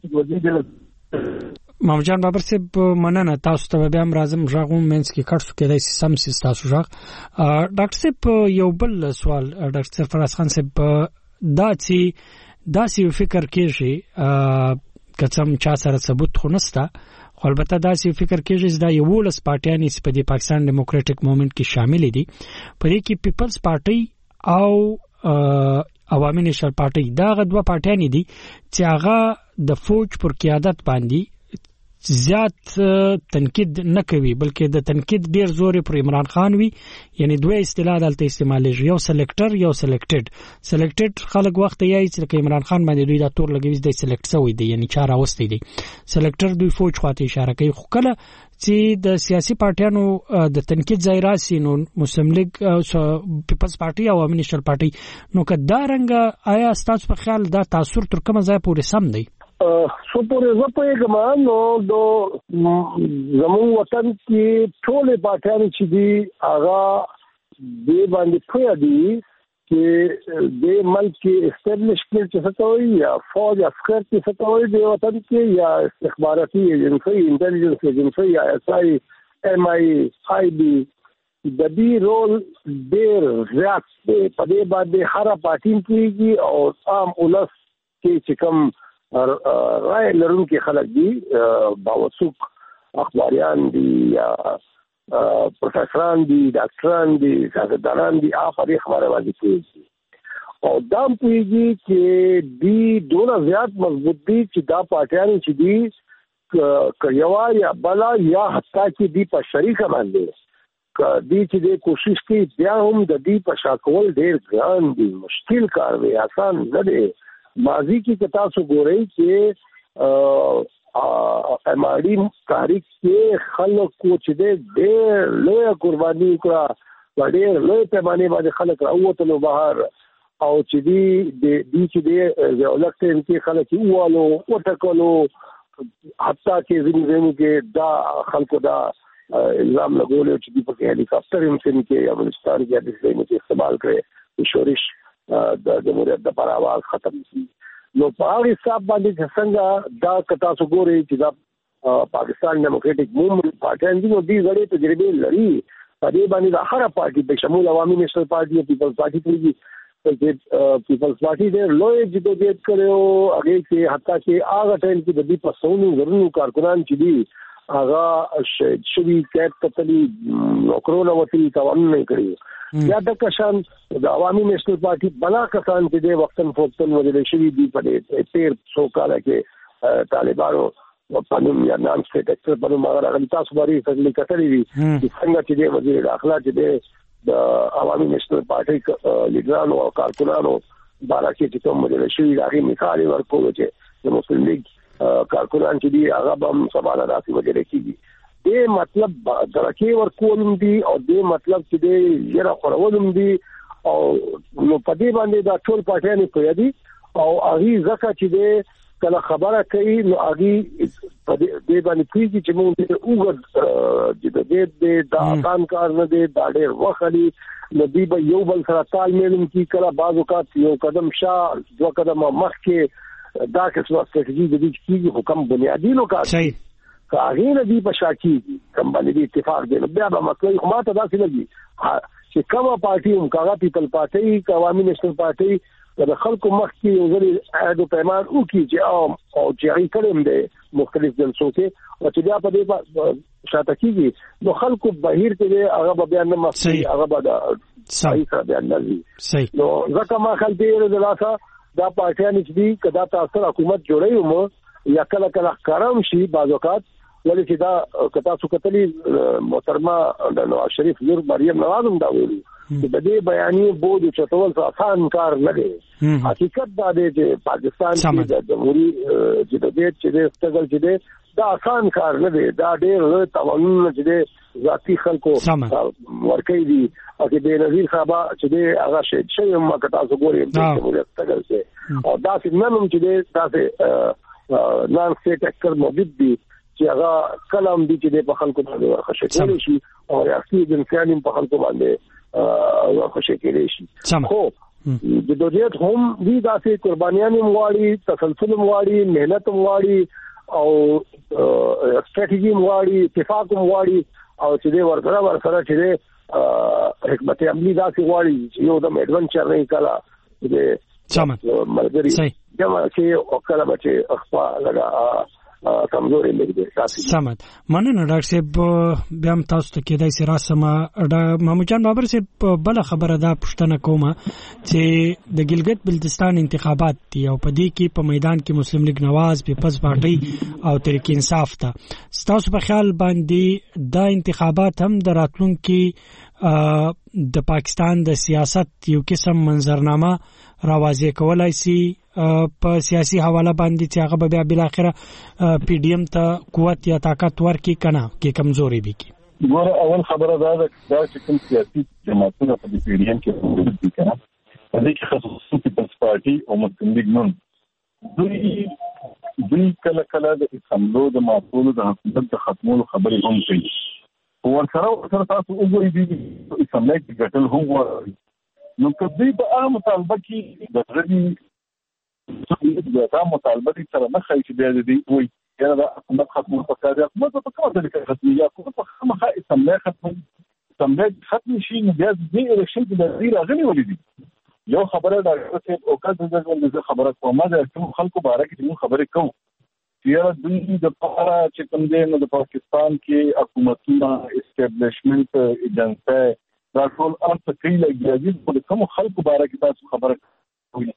وځي. محمد جان بابر صاحب مننه تاسو ته بیا هم راځم ژغوم مینس کې کټ کېدای شي سم سي تاسو ژغ ډاکټر صاحب یو بل سوال ډاکټر فراز خان صاحب دا چې دا سی فکر کېږي کڅم چا سره ثبوت خو نسته خو البته دا سی فکر کېږي چې دا یو لس پارټیانې چې په دې پاکستان ډیموکراټک موومېنټ کې شامل دي په دې کې پیپلز پارټي او عوامي نېشنل پارټي دا غوډه پارټیانې دي چې هغه د فوج پر قیادت باندې زیات تنقید نه کوي بلکې د تنقید ډیر زور پر عمران خان وی یعنی دوه اصطلاح دلته استعمالېږي یو سلیکټر یو سلیکټډ سلیکټډ خلک وخت یې چې عمران خان باندې دوی دا تور لګوي د سلیکټ سوی دی یعنی چار اوستي دي سلیکټر دوی فوج خواته اشاره کوي خو کله چې د سیاسي پارټیانو د تنقید ځای راسي نو مسلم لیگ پیپلز پارټي او عوامي نېشنل پارټي نو کدا رنګ آیا ستاسو په خیال دا تاثیر تر کومه ځای پورې سم دی سو پورې زه پوهېږم نو د زموږ وطن کې ټولې پارټیانې چې دي هغه دې باندې پوهه دي چې د ملک کې اسټابلیشمنټ چې څه کوي یا فوج عسکر چې څه کوي د وطن کې یا استخباراتي ایجنسي انټيليجنس ایجنسي یا اس آی ایم آی آی بي د دې رول ډېر زیات دی په دې باندې هر پارټي کېږي او عام ولس کې چې کوم رائے لرونکي خلک دي باوثوق اخباریان دي یا پروفیسوران دي ډاکټران دي سیاستدانان دي هغه خبره باندې کوي او دا پوهیږي چې دی دونه زیات مضبوط دي چې دا پارټیان چې دي کيوا یا بلا یا حتی چې دی په شریکه باندې دی چې د کوشش کوي بیا هم د دې په شاکول ډېر ګران دي مشکل کار دی آسان نه دی ماضی کی کتا سو ګورئ چې اماړي تاریخ کې خلک کو چې ډېر لوی قرباني کړه ډېر لوی پیمانه باندې خلک راووتلو بهر او چې دی د دې چې د ولکټ کې خلک یوالو او ټکلو حتی چې زموږ زموږ کې دا خلکو دا الزام لګول چې په کې هلیکاپټر هم څنګه کې افغانستان کې د دې کې استعمال کړي شورش د جمهوریت د پر आवाज ختم شي نو په هغه حساب باندې څنګه دا کتا سو ګوري چې دا پاکستان ډیموکراټک موومېنټ پارټي نو دي غړي تجربه لري په دې باندې د هر پارټي په شمول عوامي نېشنل پارټي او پیپلز پارټي کې چې پیپلز پارټي د لوی جدوجہد کړو هغه کې حتی چې هغه ټایم کې د دې په سونو غرونو کارکونان چې دي هغه شوی کېټ کتلی نوکرونه وتی توان نه کړی یا د کشان د عوامي نېشنل پارټي بلا کسان چې د وختن فوکتن وجه شوی دی په دې تیر څو کال کې طالبانو په نوم یا نام سټیټ اکټر په نوم هغه تاسو باندې فضل کتلی دي چې څنګه چې د وزیر داخله چې د عوامي نېشنل پارټي لیډرانو او کارکونانو بالا کې کوم وجه شوی دا غي مثال ورکول چې د مسلم لیگ کارکونان چې دی هغه هم سوال راځي وجه کېږي دې مطلب درکې ورکولم دي او دې مطلب چې دې یره خورولم دي او نو په دې باندې دا ټول پارټیان کوي دي او هغه ځکه چې دې کله خبره کوي نو هغه په دې باندې کېږي چې موږ وګور چې دې د آسان کار نه دی دا ډېر وخلي نو دی به یو بل سره تالمیل کی کله بعض وخت یو قدم شا دوه قدم مخکې دا کیسه ستراتیژي د دې کېږي حکم بنیادی نو کار صحیح کاغې نه دی په شاکی کم باندې اتفاق دی بیا به مطلب خو ماته دا څه لګي چې کومه پارټي هم کاغه پیپل پارټي عوامي نېشنل پارټي د خلکو مخ کې یو ځل عہد او پیمان وکړي چې او او چې هغه کړم دي مختلف جلسو کې او چې بیا په دې شاته کېږي نو خلکو بهیر کې هغه بیان نه مخکي هغه به صحیح سره بیان نه صحیح نو ځکه ما خل دې رضا دا پارټیان چې دي کدا تاسو حکومت جوړوي مو یا کله کله کارم شي بعض وخت ولې چې دا کتا څو کتلی محترمه د نواز شریف لور مریم نواز هم دا ویلي چې د دې بیانې بوج چتول آسان کار نه دی. حقیقت دا دی چې پاکستان کې د جمهوریت چې د دې چې د استقلال چې دی دا آسان کار نه دی. دا ډېر لوی توانونه چې دی ذاتي خلکو ورکړي دي او چې د نظیر صاحب چې دی هغه شي چې ما کتا تاسو ګورئ د جمهوریت استقلال کې او دا چې نن چې دی تاسو نان سټ اکټر موجود دي چې هغه کلام دي چې په خلکو باندې ورخصه کېږي شي او ریاستي جنسیان په خلکو باندې ورخصه کېږي شي. خو د دولت هم دي داسې قربانيان مواړي تسلسل مواړي مهنت مواړي او استراتیژي مواړي اتفاق مواړي او چې د ورسره ورسره چې حکمت عملی داسې مواړي چې یو د ایڈونچر نه کلا د سمه ملګری جمع چې او کله چې اخفا لګا کمزوري لګي. سمت مننه ډاکټر صاحب بیا هم تاسو ته کېدای سي راسمه د محمود جان بابر صاحب بل خبره دا پښتنه کومه چې د ګلګت بلتستان انتخابات دي او په دې کې په میدان کې مسلم لیگ نواز پیپلز پارټي او تحریک انصاف ته تاسو په خیال باندې دا انتخابات هم د راتلونکي د پاکستان د سیاست یو قسم منظرنامه راوځي کولای سي په سیاسي حواله باندې چې هغه بیا بل اخره پی ډی ایم ته قوت یا طاقت ورکړي کنه کې کمزوري به کی. ګوره اول خبره دا ده چې کوم سیاسي جماعتونه په پی ډی ایم کې موجود دي کنه په دې کې خصوصي پیپلز پارټي او مسلم لیگ نون دوی دوی کله کله د اسمبلو د معقولو د حکومت د ختمولو خبرې هم کوي. ورسره ورسره تاسو وګورئ دي اسمبلی کې ګټل هم وایي نو کدی په هغه مطالبه کې د غړي دا مطالبه سره نه خای چې بیا دې وایي یاره د حکومت ختمول پکار دی. حکومت په کومه طریقه ختمي یا حکومت په خامخا اسمبلی ختم اسمبلی ختم شي نو بیا د الیکشن کې د غیر غلي ولې دي. یو خبره دا چې او کله د خبره کومه ده چې خلکو باره کې موږ خبرې کوو چې دوی د پاره چې کوم دی نو د پاکستان کې حکومتونه اسټابلیشمنت ایجنسی دا ټول ارته کوي لګیږي په کوم خلکو باره کې تاسو خبره کوئ.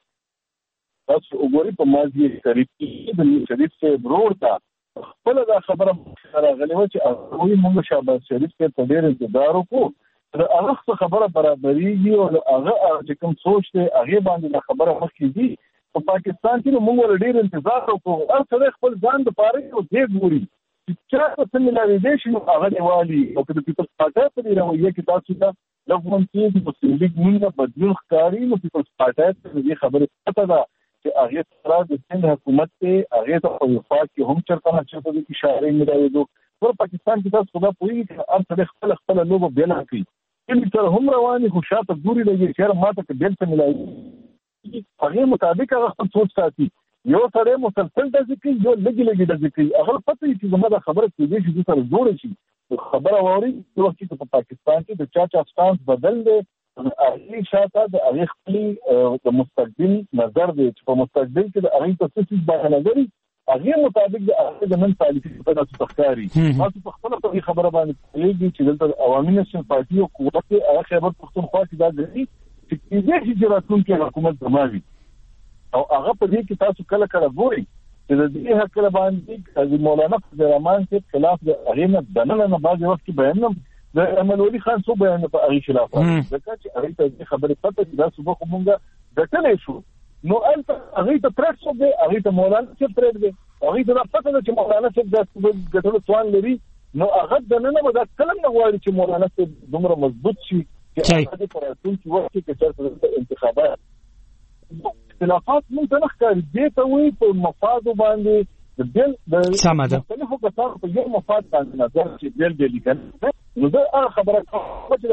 تاسو وګورئ په ماضي قریب کې د شریف سے برور تا خپل دا خبره راغلی و چې هغه موږ شهباز شریف ته ډېر انتظار وکړو د هغه خبره برابرېږي او هغه چې کوم سوچ دی هغه باندې دا خبره مخکې دي. په پاکستان کې موږ ول ډېر انتظار وکړو هر څه خپل ځان د پاره او دې ګوري چې څه ملایي دي چې هغه دیوالي او د پیپلز پارټي په رویه کې تاسو ته لغون کې د مسلم لیگ موږ بدلون ښکاری نو پیپلز پارټي ته دې خبره پته ده چې هغه سره د سند حکومت ته هغه ته په وفاق کې هم چرته نه چرته د اشاره ملایي دو پر پاکستان کې تاسو خدا پوری چې هر څه خپل خپل لوګو بیان کوي چې تر هم رواني خو شاته ګوري لګي چې ماته کې بیل څه ملایي هغه مطابق هغه خپل سوچ ساتي. یو سره مسلسل د ذکر یو لګي لګي د ذکر هغه پته چې زموږ خبره کې چې سره جوړ شي خبره ووري چې وخت کې په پاکستان کې د چا چا سټانس بدل دی هغه شاته د هغه خپل د مستقبل نظر دی چې په مستقبل کې د هغه تاسیس باندې نظر هغه مطابق د هغه د من پالیسي په تاسو تخکاری تاسو په خپل په خبره باندې لګي چې دلته عوامي نشن پارټي او قوت هغه خبر پښتونخوا کې دا دی چې دې چې راتلونکي حکومت زموږ او هغه په دې کې تاسو کله کله ګورئ چې د دې حق له باندې د مولانا فضل الرحمن کې خلاف د هغه نه دنه نه بعض وخت کې بیان د امل ولی خان سو بیان په هغه خلاف ځکه چې هغه ته خبره پته چې دا صبح کومه د تلې شو نو انت هغه ته ترڅ شو دی هغه ته مولانا چې پرېږ دی هغه ته پته ده چې مولانا چې د ګټلو ځوان لري نو هغه دنه نه ودا کلم نه غواړي چې مولانا چې دومره مضبوط شي چې هغه د راتلونکي وخت کې چې انتخابات اختلافات مونږ نه ښکاري دې ته وایي په مفاد باندې د بل د مختلفو کسانو په یو مفاد باندې نظر چې بل بل لیکل نو دا هغه خبره کوم چې دا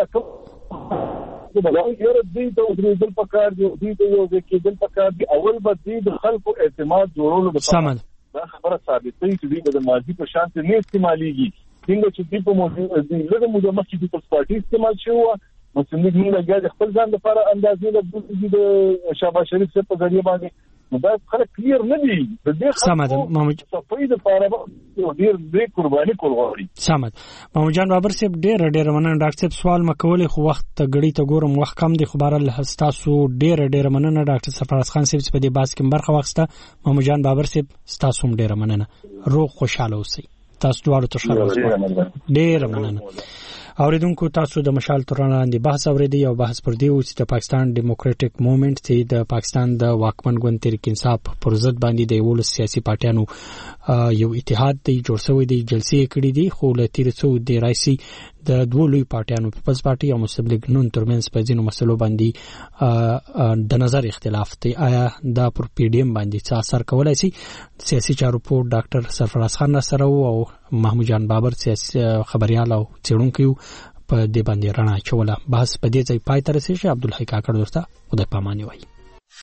کوم دا یو دې ته ورېدل پکار دی دې ته یو کې دل پکار دی اول به دې د خلکو اعتماد جوړولو لپاره دا خبره ثابتې چې دې د ماضي په شان نه استعماليږي څنګه چې دې په موضوع دې له موضوع مخکې د پارټي استعمال شوی مسلم لیگ موږ لګیا خپل ځان لپاره اندازې لګول د شهباز شریف څخه په ذریعہ باندې دا خلک کلیر نه دي د دې سمد صفای د لپاره ډیر ډیر قرباني کول غواړي. سمد محمود جان بابر صاحب ډیر ډیر مننه ډاکټر صاحب سوال مکولې خو وخت ته غړي ته ګورم وخت کم دی خو بهر تاسو ډیر ډیر مننه ډاکټر سرفراز خان صاحب په دې باس کې برخه واخسته محمود جان بابر صاحب تاسو هم ډیر مننه روغ خوشاله اوسئ تاسو دواړو ته ښه ډیر مننه. اوریدونکو تاسو د مشال ترانه باندې بحث اوریدي او بحث پر دی چې د پاکستان ډیموکراټک موومېنټ چې د پاکستان د واکمن ګوند تحریک انصاف پر ضد باندې د یو سیاسي پارټیانو یو اتحاد دی جوړ شوی دی جلسې کړې دي خو له تیر څو د رئیسي د دوه لوی پارټیانو پیپلز پارټي او مسلم لیگ نون ترمنځ په ځینو مسلو باندې د نظر اختلاف دی. آیا دا پر پی ډی ایم باندې څه اثر کولای شي؟ سیاسي چارو پور ډاکټر سرفراز خان سره او محمود جان بابر سیاسي خبريال او څېړونکو په دې باندې رڼا چوله. بحث په دې ځای پای ته رسیږي. عبدالحی کاکړ دوستا خدای پاماني وایي.